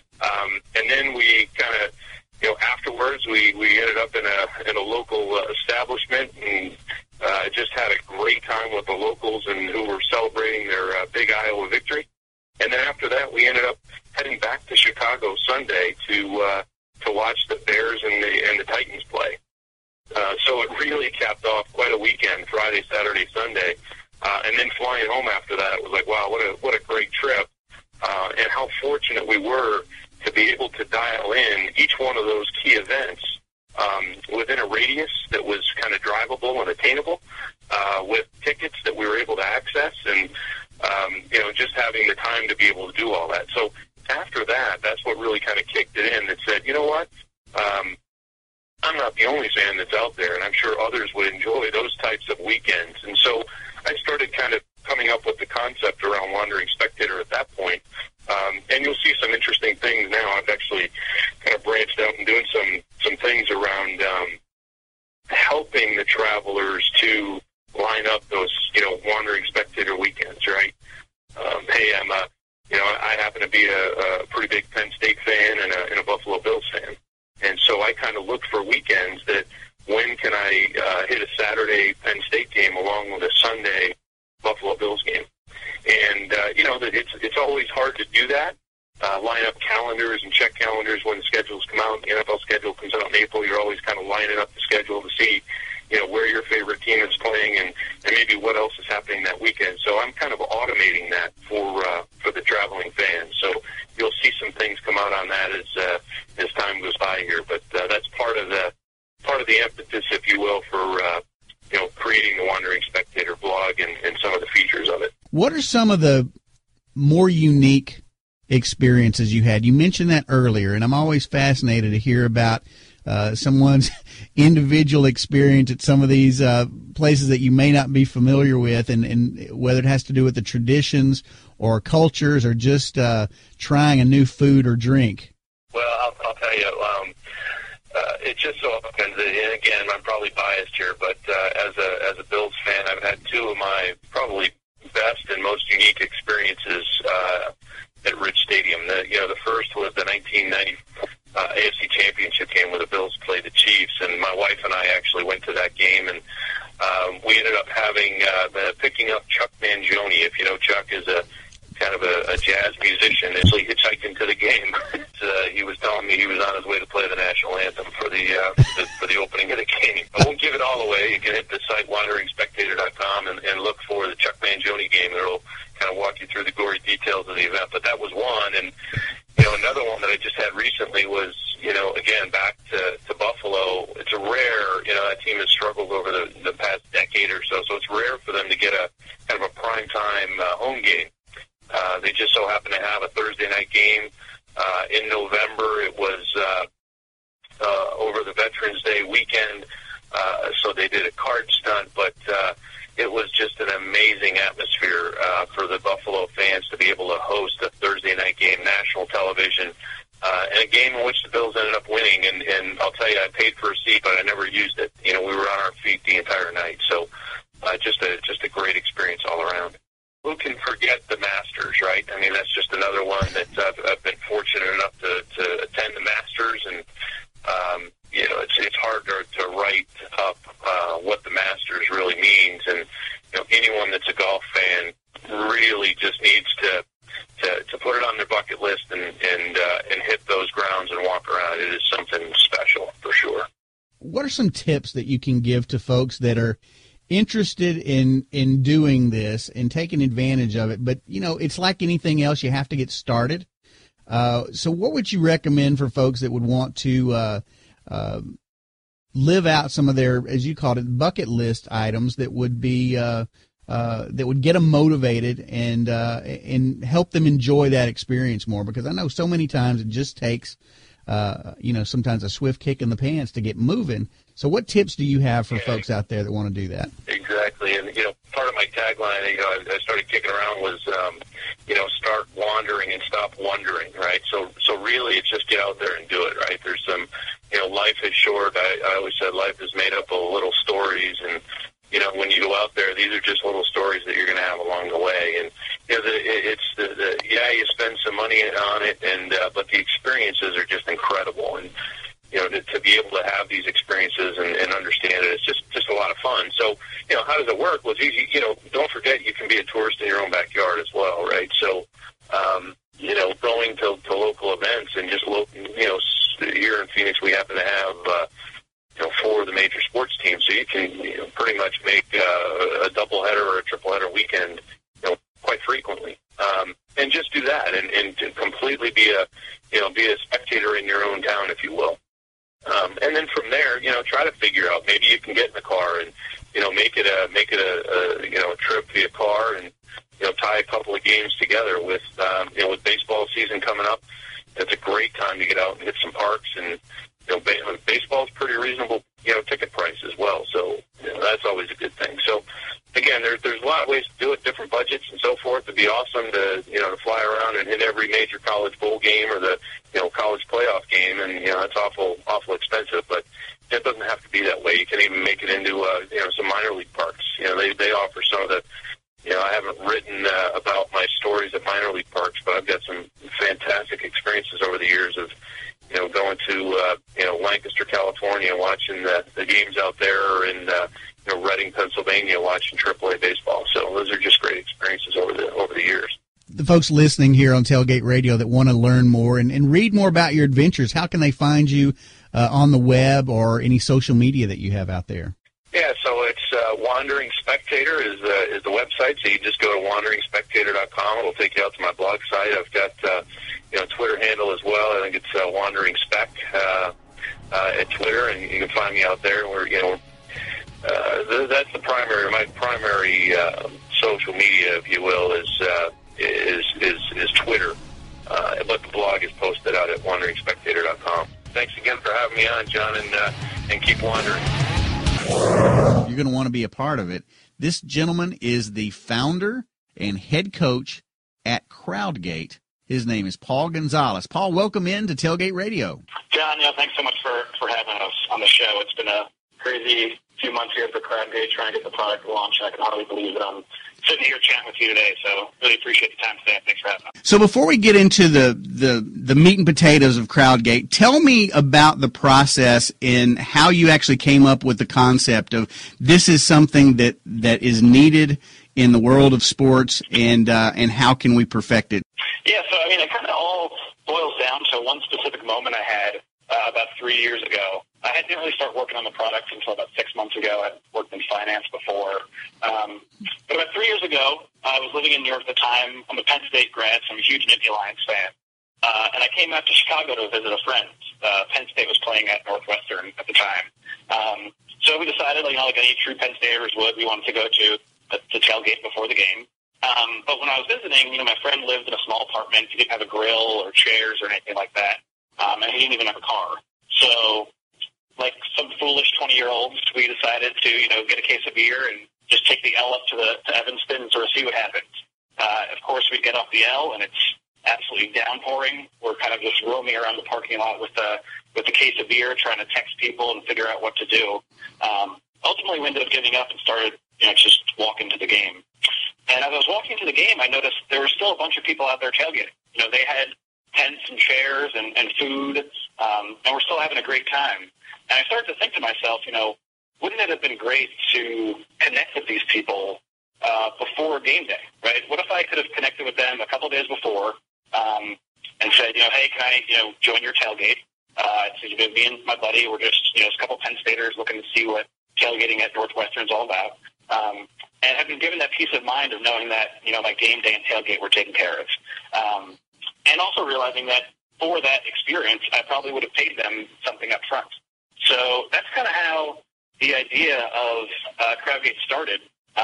Speaker 6: And then we kind of, afterwards, we ended up in a local establishment and just had a great time with the locals and who were celebrating their big Iowa victory. And then after that, we ended up heading back to Chicago Sunday to watch the Bears and the Titans play. So it really capped off quite a weekend, Friday, Saturday, Sunday. And then flying home after that, it was like, wow, what a great trip. And how fortunate we were to be able to dial in each one of those key events within a radius that was kind of drivable and attainable, with tickets that we were able to access, and just having the time to be able to do all that. So after that, that's what really kind of kicked it in. That said, you know what? I'm not the only fan that's out there, and I'm sure others would enjoy those types of weekends. And so I started kind of coming up with the concept around Wandering Spectator at that point. And you'll see some interesting things now. I've actually kind of branched out and doing some things around helping the travelers to a pretty big Penn State fan and a Buffalo Bills fan. And so I kind of look for weekends that when can I hit a Saturday Penn State game along with a Sunday Buffalo Bills game. And, it's always hard to do that. Line up calendars and check calendars when the schedules come out. The NFL schedule comes out in April. You're always kind of lining up the schedule to see, where your favorite team is playing and maybe what else is happening that weekend. So I'm kind of automating that for the traveling fans. So you'll see some things come out on that as time goes by here. But that's part of the emphasis, if you will, for creating the Wandering Spectator blog and some of the features of it.
Speaker 7: What are some of the more unique experiences you had? You mentioned that earlier, and I'm always fascinated to hear about someone's individual experience at some of these places that you may not be familiar with, and whether it has to do with the traditions or cultures or just trying a new food or drink.
Speaker 6: Well, I'll tell you, it just so happens, and again, I'm probably biased here, but as a Bills fan, I've had two of my probably best and most unique experiences at Rich Stadium. The first was the 1990 AFC Championship game where the Bills played the Chiefs, and my wife and I actually went to that game, and we ended up picking up Chuck Mangione. If you know Chuck is a kind of a jazz musician, and so he hitchhiked into the game. He was telling me he was on his way to play the national anthem for the opening of the game. I won't give it all away. You can hit the site wanderingspectator.com and look for the Chuck Mangione game. It'll kind of walk you through the gory details of the event. But that was one, and another one that I just had recently was, again, back to Buffalo. It's a rare, that team has struggled over the past decade or so it's rare for them to get a kind of a primetime home game. They just so happened to have a Thursday night game in November. It was over the Veterans Day weekend, so they did a card stunt, but it was just an amazing atmosphere for the Buffalo fans to be able to host a Thursday night game, national television, and a game in which the Bills ended up winning. And I'll tell you, I paid for a seat, but I never used it. We were on our feet the entire night, so just a great experience all around. Who can forget the Masters, right? I mean, that's just another one that I've been fortunate enough to attend the Masters, and it's hard to write up what the Masters really means, and anyone that's a golf fan really just needs to put it on their bucket list and hit those grounds and walk around. It is something special for sure.
Speaker 7: What are some tips that you can give to folks that are interested in doing this and taking advantage of it, but it's like anything else, you have to get started? So what would you recommend for folks that would want to live out some of their, as you called it, bucket list items that would be that would get them motivated and help them enjoy that experience more? Because I know so many times it just takes sometimes a swift kick in the pants to get moving. So what tips do you have for folks out there that want to do that?
Speaker 6: Exactly. And, part of my tagline, I started kicking around was, start wandering and stop wondering, right? So really it's just get out there and do it, right? There's some, life is short. I always said life is made up of little stories, and, when you go out there, these are just little stories that you're going to have along the way. And, you spend some money on it, but the experiences are just incredible. And, to be able to have these experiences and understand it, it's just a lot of fun. So, how does it work? Well, it's easy. Don't forget you can be a tourist in your own backyard as well, right? So, going to local events and just here in Phoenix, we happen to have, 4 of the major sports teams. So you can pretty much make a doubleheader or a tripleheader weekend, quite frequently. And just do that and to completely be a spectator in your own town, if you will. And then from there, try to figure out, maybe you can get in the car and, make it a trip via car and, tie a couple of games together with baseball season coming up. It's a great time to get out and hit some parks, and, baseball's pretty reasonable, ticket price as well. So, that's always a good thing. So, again, there's a lot of ways to do it, different budgets and so forth. It'd be awesome to fly around and hit every major college bowl game or the college playoff game, and that's awful expensive. But it doesn't have to be that way. You can even make it into some minor league parks. They offer some of the. I haven't written about my stories at minor league parks, but I've got some fantastic fantastic experiences over the years of, going to, Lancaster, California, watching the games out there, or in, Reading, Pennsylvania, watching AAA baseball. So those are just great experiences over the years.
Speaker 7: The folks listening here on Tailgate Radio that want to learn more and read more about your adventures, how can they find you on the web or any social media that you have out there?
Speaker 6: Yeah, so it's Wandering Spectator is the website. So you just go to wanderingspectator.com. It'll take you out to my blog site. I've got Twitter handle as well. I think it's Wandering Spec at Twitter, and you can find me out there. That's my primary social media, if you will, is Twitter. But the blog is posted out at wanderingspectator.com. Thanks again for having me on, John, and keep wandering.
Speaker 7: You're going to want to be a part of it. This gentleman is the founder and head coach at CrowdGate. His name is Paul Gonzalez. Paul, welcome in to Tailgate Radio.
Speaker 8: John, thanks so much for having us on the show. It's been a crazy few months here for CrowdGate, trying to get the product launched. I can hardly believe that I'm sitting here chatting with you today, so really appreciate the time today. Thanks for having us.
Speaker 7: So before we get into the meat and potatoes of CrowdGate, tell me about the process and how you actually came up with the concept of this is something that is needed in the world of sports, and how can we perfect it?
Speaker 8: Yeah, so it kind of all boils down to one specific moment I had about 3 years ago. I didn't really start working on the product until about 6 months ago. I'd worked in finance before. But about 3 years ago, I was living in New York at the time. I'm a Penn State grad, so I'm a huge Nittany Lions fan. And I came out to Chicago to visit a friend. Penn State was playing at Northwestern at the time. So we decided, like any true Penn Staters would, we wanted to go to the tailgate before the game. But when I was visiting, my friend lived in a small apartment. He didn't have a grill or chairs or anything like that. And he didn't even have a car. So, like some foolish 20-year-olds, we decided to, get a case of beer and just take the L up to Evanston and sort of see what happens. Of course, we get off the L, and it's absolutely downpouring. We're kind of just roaming around the parking lot with the case of beer, trying to text people and figure out what to do. Ultimately, we ended up giving up and started, just walking to the game. And as I was walking to the game, I noticed there were still a bunch of people out there tailgating. They had tents and chairs and food, and we're still having a great time. And I started to think to myself, wouldn't it have been great to connect with these people before game day, right? What if I could have connected with them a couple of days before and said, hey, can I, join your tailgate? So me and my buddy were just, a couple Penn Staters looking to see what tailgating at Northwestern is all about. And I've been given that peace of mind of knowing that, my game day and tailgate were taken care of. And also realizing that for that experience, I probably would have paid them something up front. So that's kind of how the idea of CrowdGate started.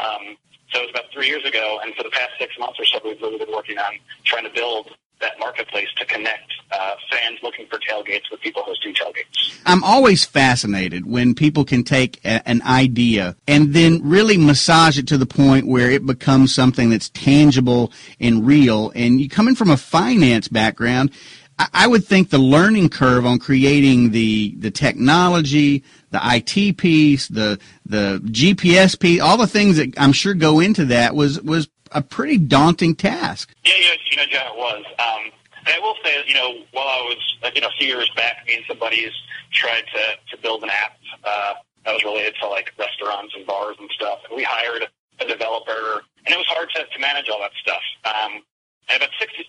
Speaker 8: So it was about 3 years ago, and for the past 6 months or so, we've really been working on trying to build that marketplace to connect fans looking for tailgates with people hosting tailgates.
Speaker 7: I'm always fascinated when people can take an idea and then really massage it to the point where it becomes something that's tangible and real. And you coming from a finance background, I would think the learning curve on creating the technology, the IT piece, the GPS piece, all the things that I'm sure go into that was a pretty daunting task.
Speaker 8: Yeah, John, it was. And I will say, while I was, a few years back, me and some buddies tried to build an app that was related to, restaurants and bars and stuff. And we hired a developer, and it was hard to manage all that stuff. And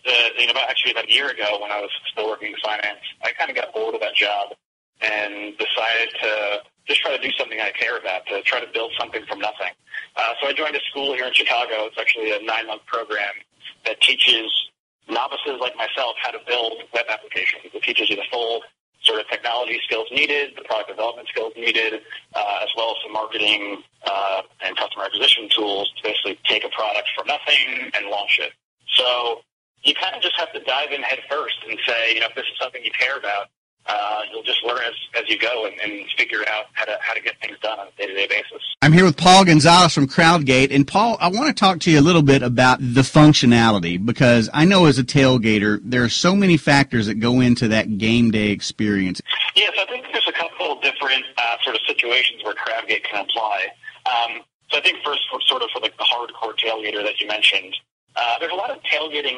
Speaker 8: about a year ago, when I was still working in finance, I kind of got bored of that job and decided to just try to do something I care about, to try to build something from nothing. So I joined a school here in Chicago. It's actually a 9-month program that teaches novices like myself how to build web applications. It teaches you the full sort of technology skills needed, the product development skills needed, as well as some marketing and customer acquisition tools to basically take a product from nothing and launch it. So you kind of just have to dive in head first and say, if this is something you care about, you'll just learn as you go and figure out how to get things done on a day-to-day basis.
Speaker 7: I'm here with Paul Gonzalez from CrowdGate. And, Paul, I want to talk to you a little bit about the functionality, because I know as a tailgater, there are so many factors that go into that game day experience.
Speaker 8: Yes, I think there's a couple of different sort of situations where CrowdGate can apply. So I think first, for the hardcore tailgater that you mentioned, there's a lot of tailgating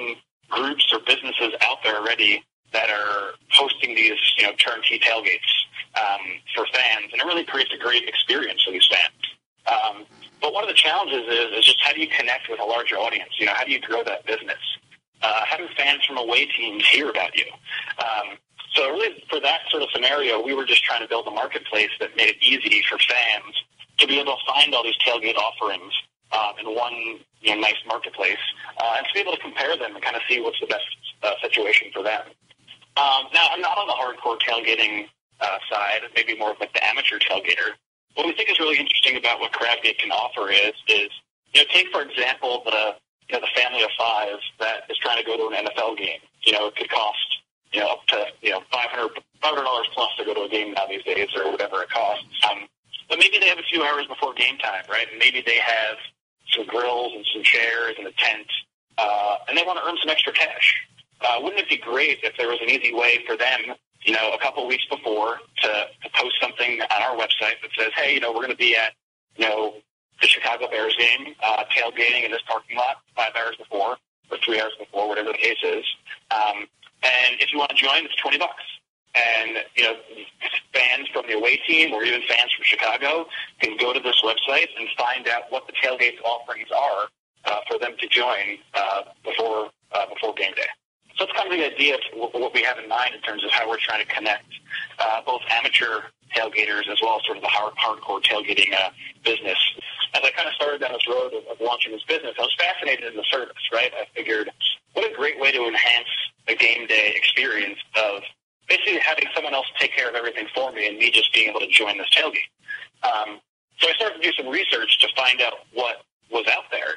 Speaker 8: groups or businesses out there already that are hosting these, turnkey tailgates for fans, and it really creates a great experience for these fans. But one of the challenges is just how do you connect with a larger audience? How do you grow that business? How do fans from away teams hear about you? So really, for that sort of scenario, we were just trying to build a marketplace that made it easy for fans to be able to find all these tailgate offerings in one nice marketplace, and to be able to compare them and kind of see what's the best situation for them. Now, I'm not on the hardcore tailgating side, maybe more of like the amateur tailgater. What we think is really interesting about what CrowdGate can offer is take, for example, the family of five that is trying to go to an NFL game. It could cost up to $500 plus to go to a game now these days, or whatever it costs. But maybe they have a few hours before game time, right? And maybe they have some grills and some chairs and a tent, and they want to earn some extra cash. Wouldn't it be great if there was an easy way for them, a couple of weeks before to post something on our website that says, hey, we're going to be at, the Chicago Bears game, tailgating in this parking lot 5 hours before or 3 hours before, whatever the case is. And if you want to join, it's $20. And, fans from the away team or even fans from Chicago can go to this website and find out what the tailgate offerings are for them to join before game day. So that's kind of the idea of what we have in mind in terms of how we're trying to connect both amateur tailgaters as well as sort of the hardcore tailgating business. As I kind of started down this road of launching this business, I was fascinated in the service, right? I figured, what a great way to enhance a game day experience of basically having someone else take care of everything for me and me just being able to join this tailgate. So I started to do some research to find out what was out there.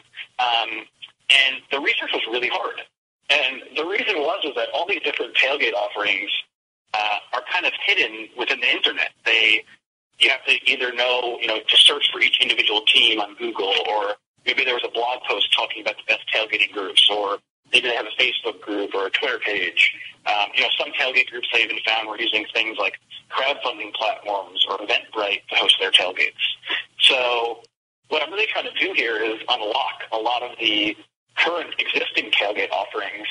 Speaker 8: And the research was really hard. And the reason was that all these different tailgate offerings are kind of hidden within the internet. You have to either know, to search for each individual team on Google, or maybe there was a blog post talking about the best tailgating groups, or maybe they have a Facebook group or a Twitter page. Some tailgate groups I even found were using things like crowdfunding platforms or Eventbrite to host their tailgates. So what I'm really trying to do here is unlock a lot of the current existing tailgate offerings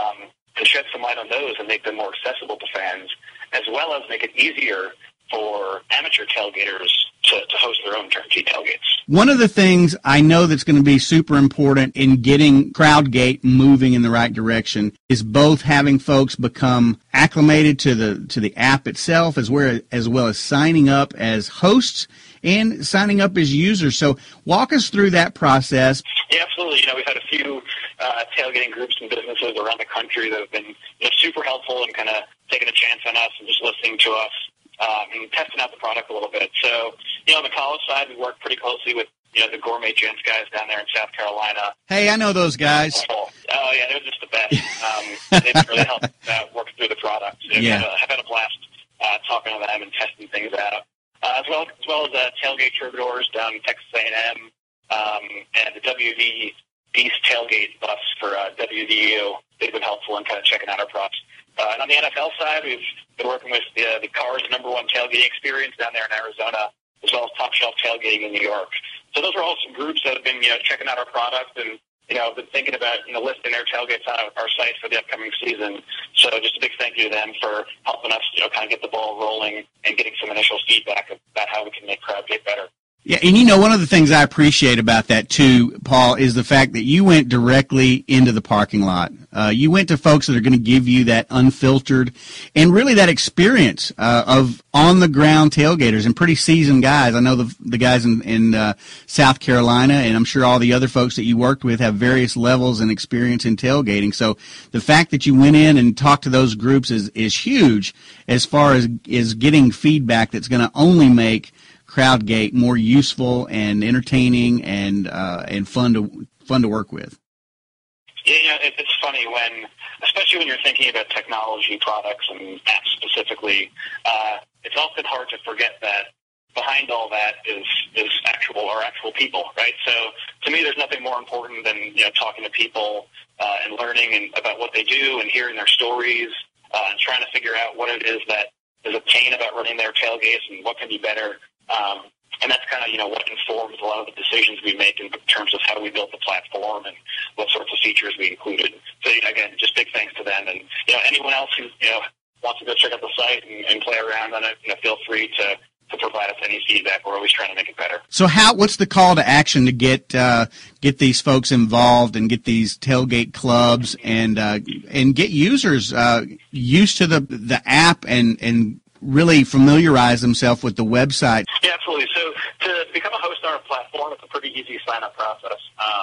Speaker 8: to shed some light on those and make them more accessible to fans, as well as make it easier for amateur tailgaters to host their own turnkey tailgates.
Speaker 7: One of the things I know that's going to be super important in getting CrowdGate moving in the right direction is both having folks become acclimated to the app itself, as well as signing up as hosts and signing up as users. So walk us through that process.
Speaker 8: Yeah, absolutely. We've had a few tailgating groups and businesses around the country that have been super helpful and kind of taking a chance on us and just listening to us and testing out the product a little bit. So, on the college side, we work pretty closely with, the Gourmet Gents guys down there in South Carolina.
Speaker 7: Hey, I know those guys.
Speaker 8: Oh, yeah, they're just the best. They've really helped work through the product.
Speaker 7: Yeah.
Speaker 8: I've had a blast talking to them and testing things out. As well as Tailgate Troubadours down in Texas A&M, and the WV Beast Tailgate bus for WVU. They've been helpful in kind of checking out our props. And on the NFL side, we've been working with the Cars #1 tailgating experience down there in Arizona, as well as Top Shelf Tailgating in New York. So those are all some groups that have been, checking out our product and, been thinking about, listing their tailgates on our site for the upcoming season. So just a big thank you to them for helping us, kind of get the ball rolling and getting some initial feedback about how we can make CrowdGate better.
Speaker 7: Yeah, and one of the things I appreciate about that too, Paul, is the fact that you went directly into the parking lot. You went to folks that are going to give you that unfiltered and really that experience of on-the-ground tailgaters and pretty seasoned guys. I know the guys in South Carolina, and I'm sure all the other folks that you worked with have various levels and experience in tailgating. So the fact that you went in and talked to those groups is huge as far as getting feedback that's going to only make CrowdGate more useful and entertaining and fun to work with.
Speaker 8: Yeah, it's funny especially when you're thinking about technology products and apps specifically, it's often hard to forget that behind all that is actual people, right? So to me, there's nothing more important than talking to people and learning about what they do and hearing their stories and trying to figure out what it is that is a pain about running their tailgates and what can be better. And that's kind of, what informs a lot of the decisions we make in terms of how we built the platform and what sorts of features we included. So, again, just big thanks to them. And, anyone else who, wants to go check out the site and play around on it, feel free to provide us any feedback. We're always trying to make it better.
Speaker 7: So what's the call to action to get these folks involved and get these tailgate clubs and get users used to the app and really familiarize themselves with the website?
Speaker 8: Yeah, absolutely. So to become a host on our platform, it's a pretty easy sign-up process.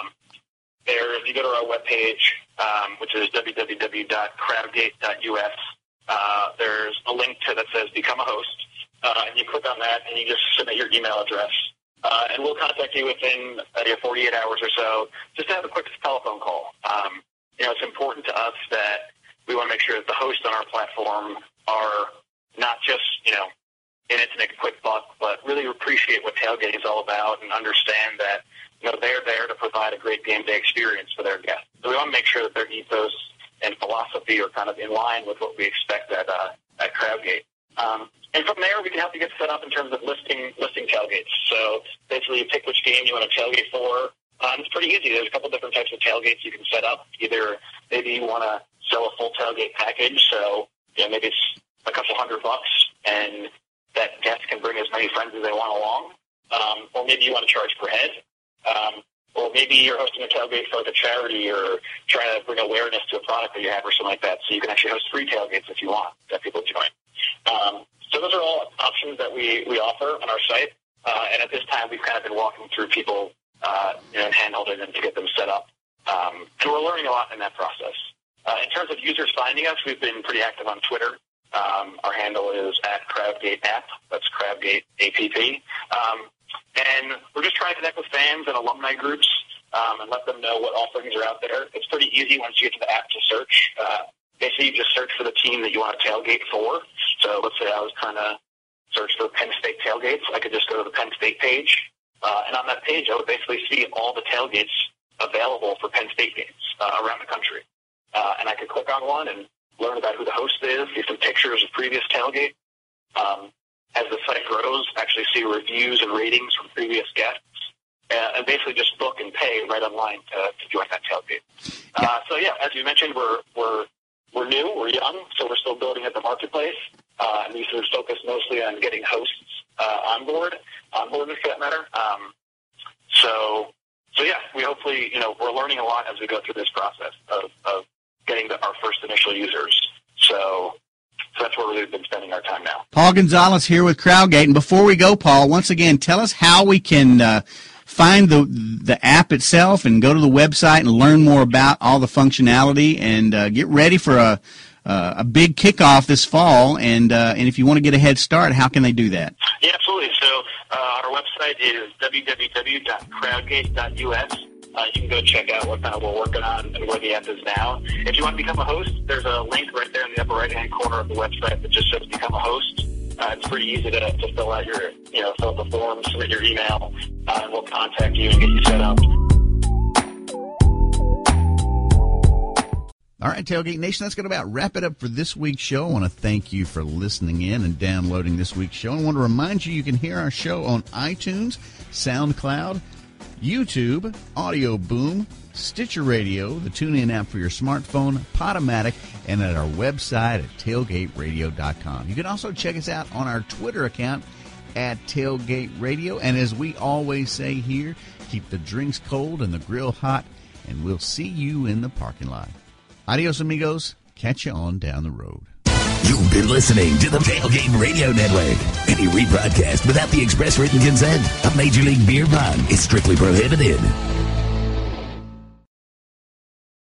Speaker 8: If you go to our webpage, which is www.crowdgate.us, there's a link that says Become a Host. And you click on that, and you just submit your email address. And we'll contact you within 48 hours or so just to have a quick telephone call. It's important to us that we want to make sure that the hosts on our platform are not just, in it to make a quick buck, but really appreciate what tailgating is all about and understand that, they're there to provide a great game day experience for their guests. So we want to make sure that their ethos and philosophy are kind of in line with what we expect at CrowdGate. And from there, we can help you get set up in terms of listing tailgates. So basically, you pick which game you want to tailgate for. It's pretty easy. There's a couple different types of tailgates you can set up. Either maybe you want to sell a full tailgate package, so maybe it's a couple $100, and that guest can bring as many friends as they want along. Or maybe you want to charge per head. Or maybe you're hosting a tailgate for like a charity or trying to bring awareness to a product that you have or something like that. So you can actually host free tailgates if you want that people join. So those are all options that we offer on our site. And at this time, we've kind of been walking through people and hand-holding them to get them set up. And we're learning a lot in that process. In terms of users finding us, we've been pretty active on Twitter. Our handle is @CrowdGateApp. That's CrowdGate APP. And we're just trying to connect with fans and alumni groups and let them know what offerings are out there. It's pretty easy once you get to the app to search. Basically, you just search for the team that you want to tailgate for. So let's say I was trying to search for Penn State tailgates. I could just go to the Penn State page. And on that page, I would basically see all the tailgates available for Penn State games around the country. And I could click on one and learn about who the host is, see some pictures of previous tailgate. As the site grows, actually see reviews and ratings from previous guests. And basically just book and pay right online to join that tailgate. So, as you mentioned, we're new, we're young, so we're still building at the marketplace. And these are focused mostly on getting hosts onboarded for that matter. So we hopefully, we're learning a lot as we go through this process of getting our first initial users. So that's where we've been spending our time now.
Speaker 7: Paul Gonzalez here with CrowdGate. And before we go, Paul, once again, tell us how we can find the app itself and go to the website and learn more about all the functionality and get ready for a big kickoff this fall. And if you want to get a head start, how can they do that?
Speaker 8: Yeah, absolutely. So our website is www.crowdgate.us. You can go check out what we're working on and where the app is now. If you want to become a host, there's a link right there in the upper right-hand corner of the website that just says Become a Host. It's pretty easy to fill out fill out the form, submit your email, and we'll contact you and get you set up.
Speaker 7: All right, Tailgate Nation, that's going to about wrap it up for this week's show. I want to thank you for listening in and downloading this week's show. I want to remind you can hear our show on iTunes, SoundCloud, YouTube, Audio Boom, Stitcher Radio, the TuneIn app for your smartphone, Podomatic, and at our website at tailgateradio.com. You can also check us out on our Twitter account at Tailgate Radio. And as we always say here, keep the drinks cold and the grill hot, and we'll see you in the parking lot. Adios, amigos. Catch you on down the road.
Speaker 2: You've been listening to the Tailgate Radio Network. Any rebroadcast without the express written consent of Major League Beer Pong is strictly prohibited.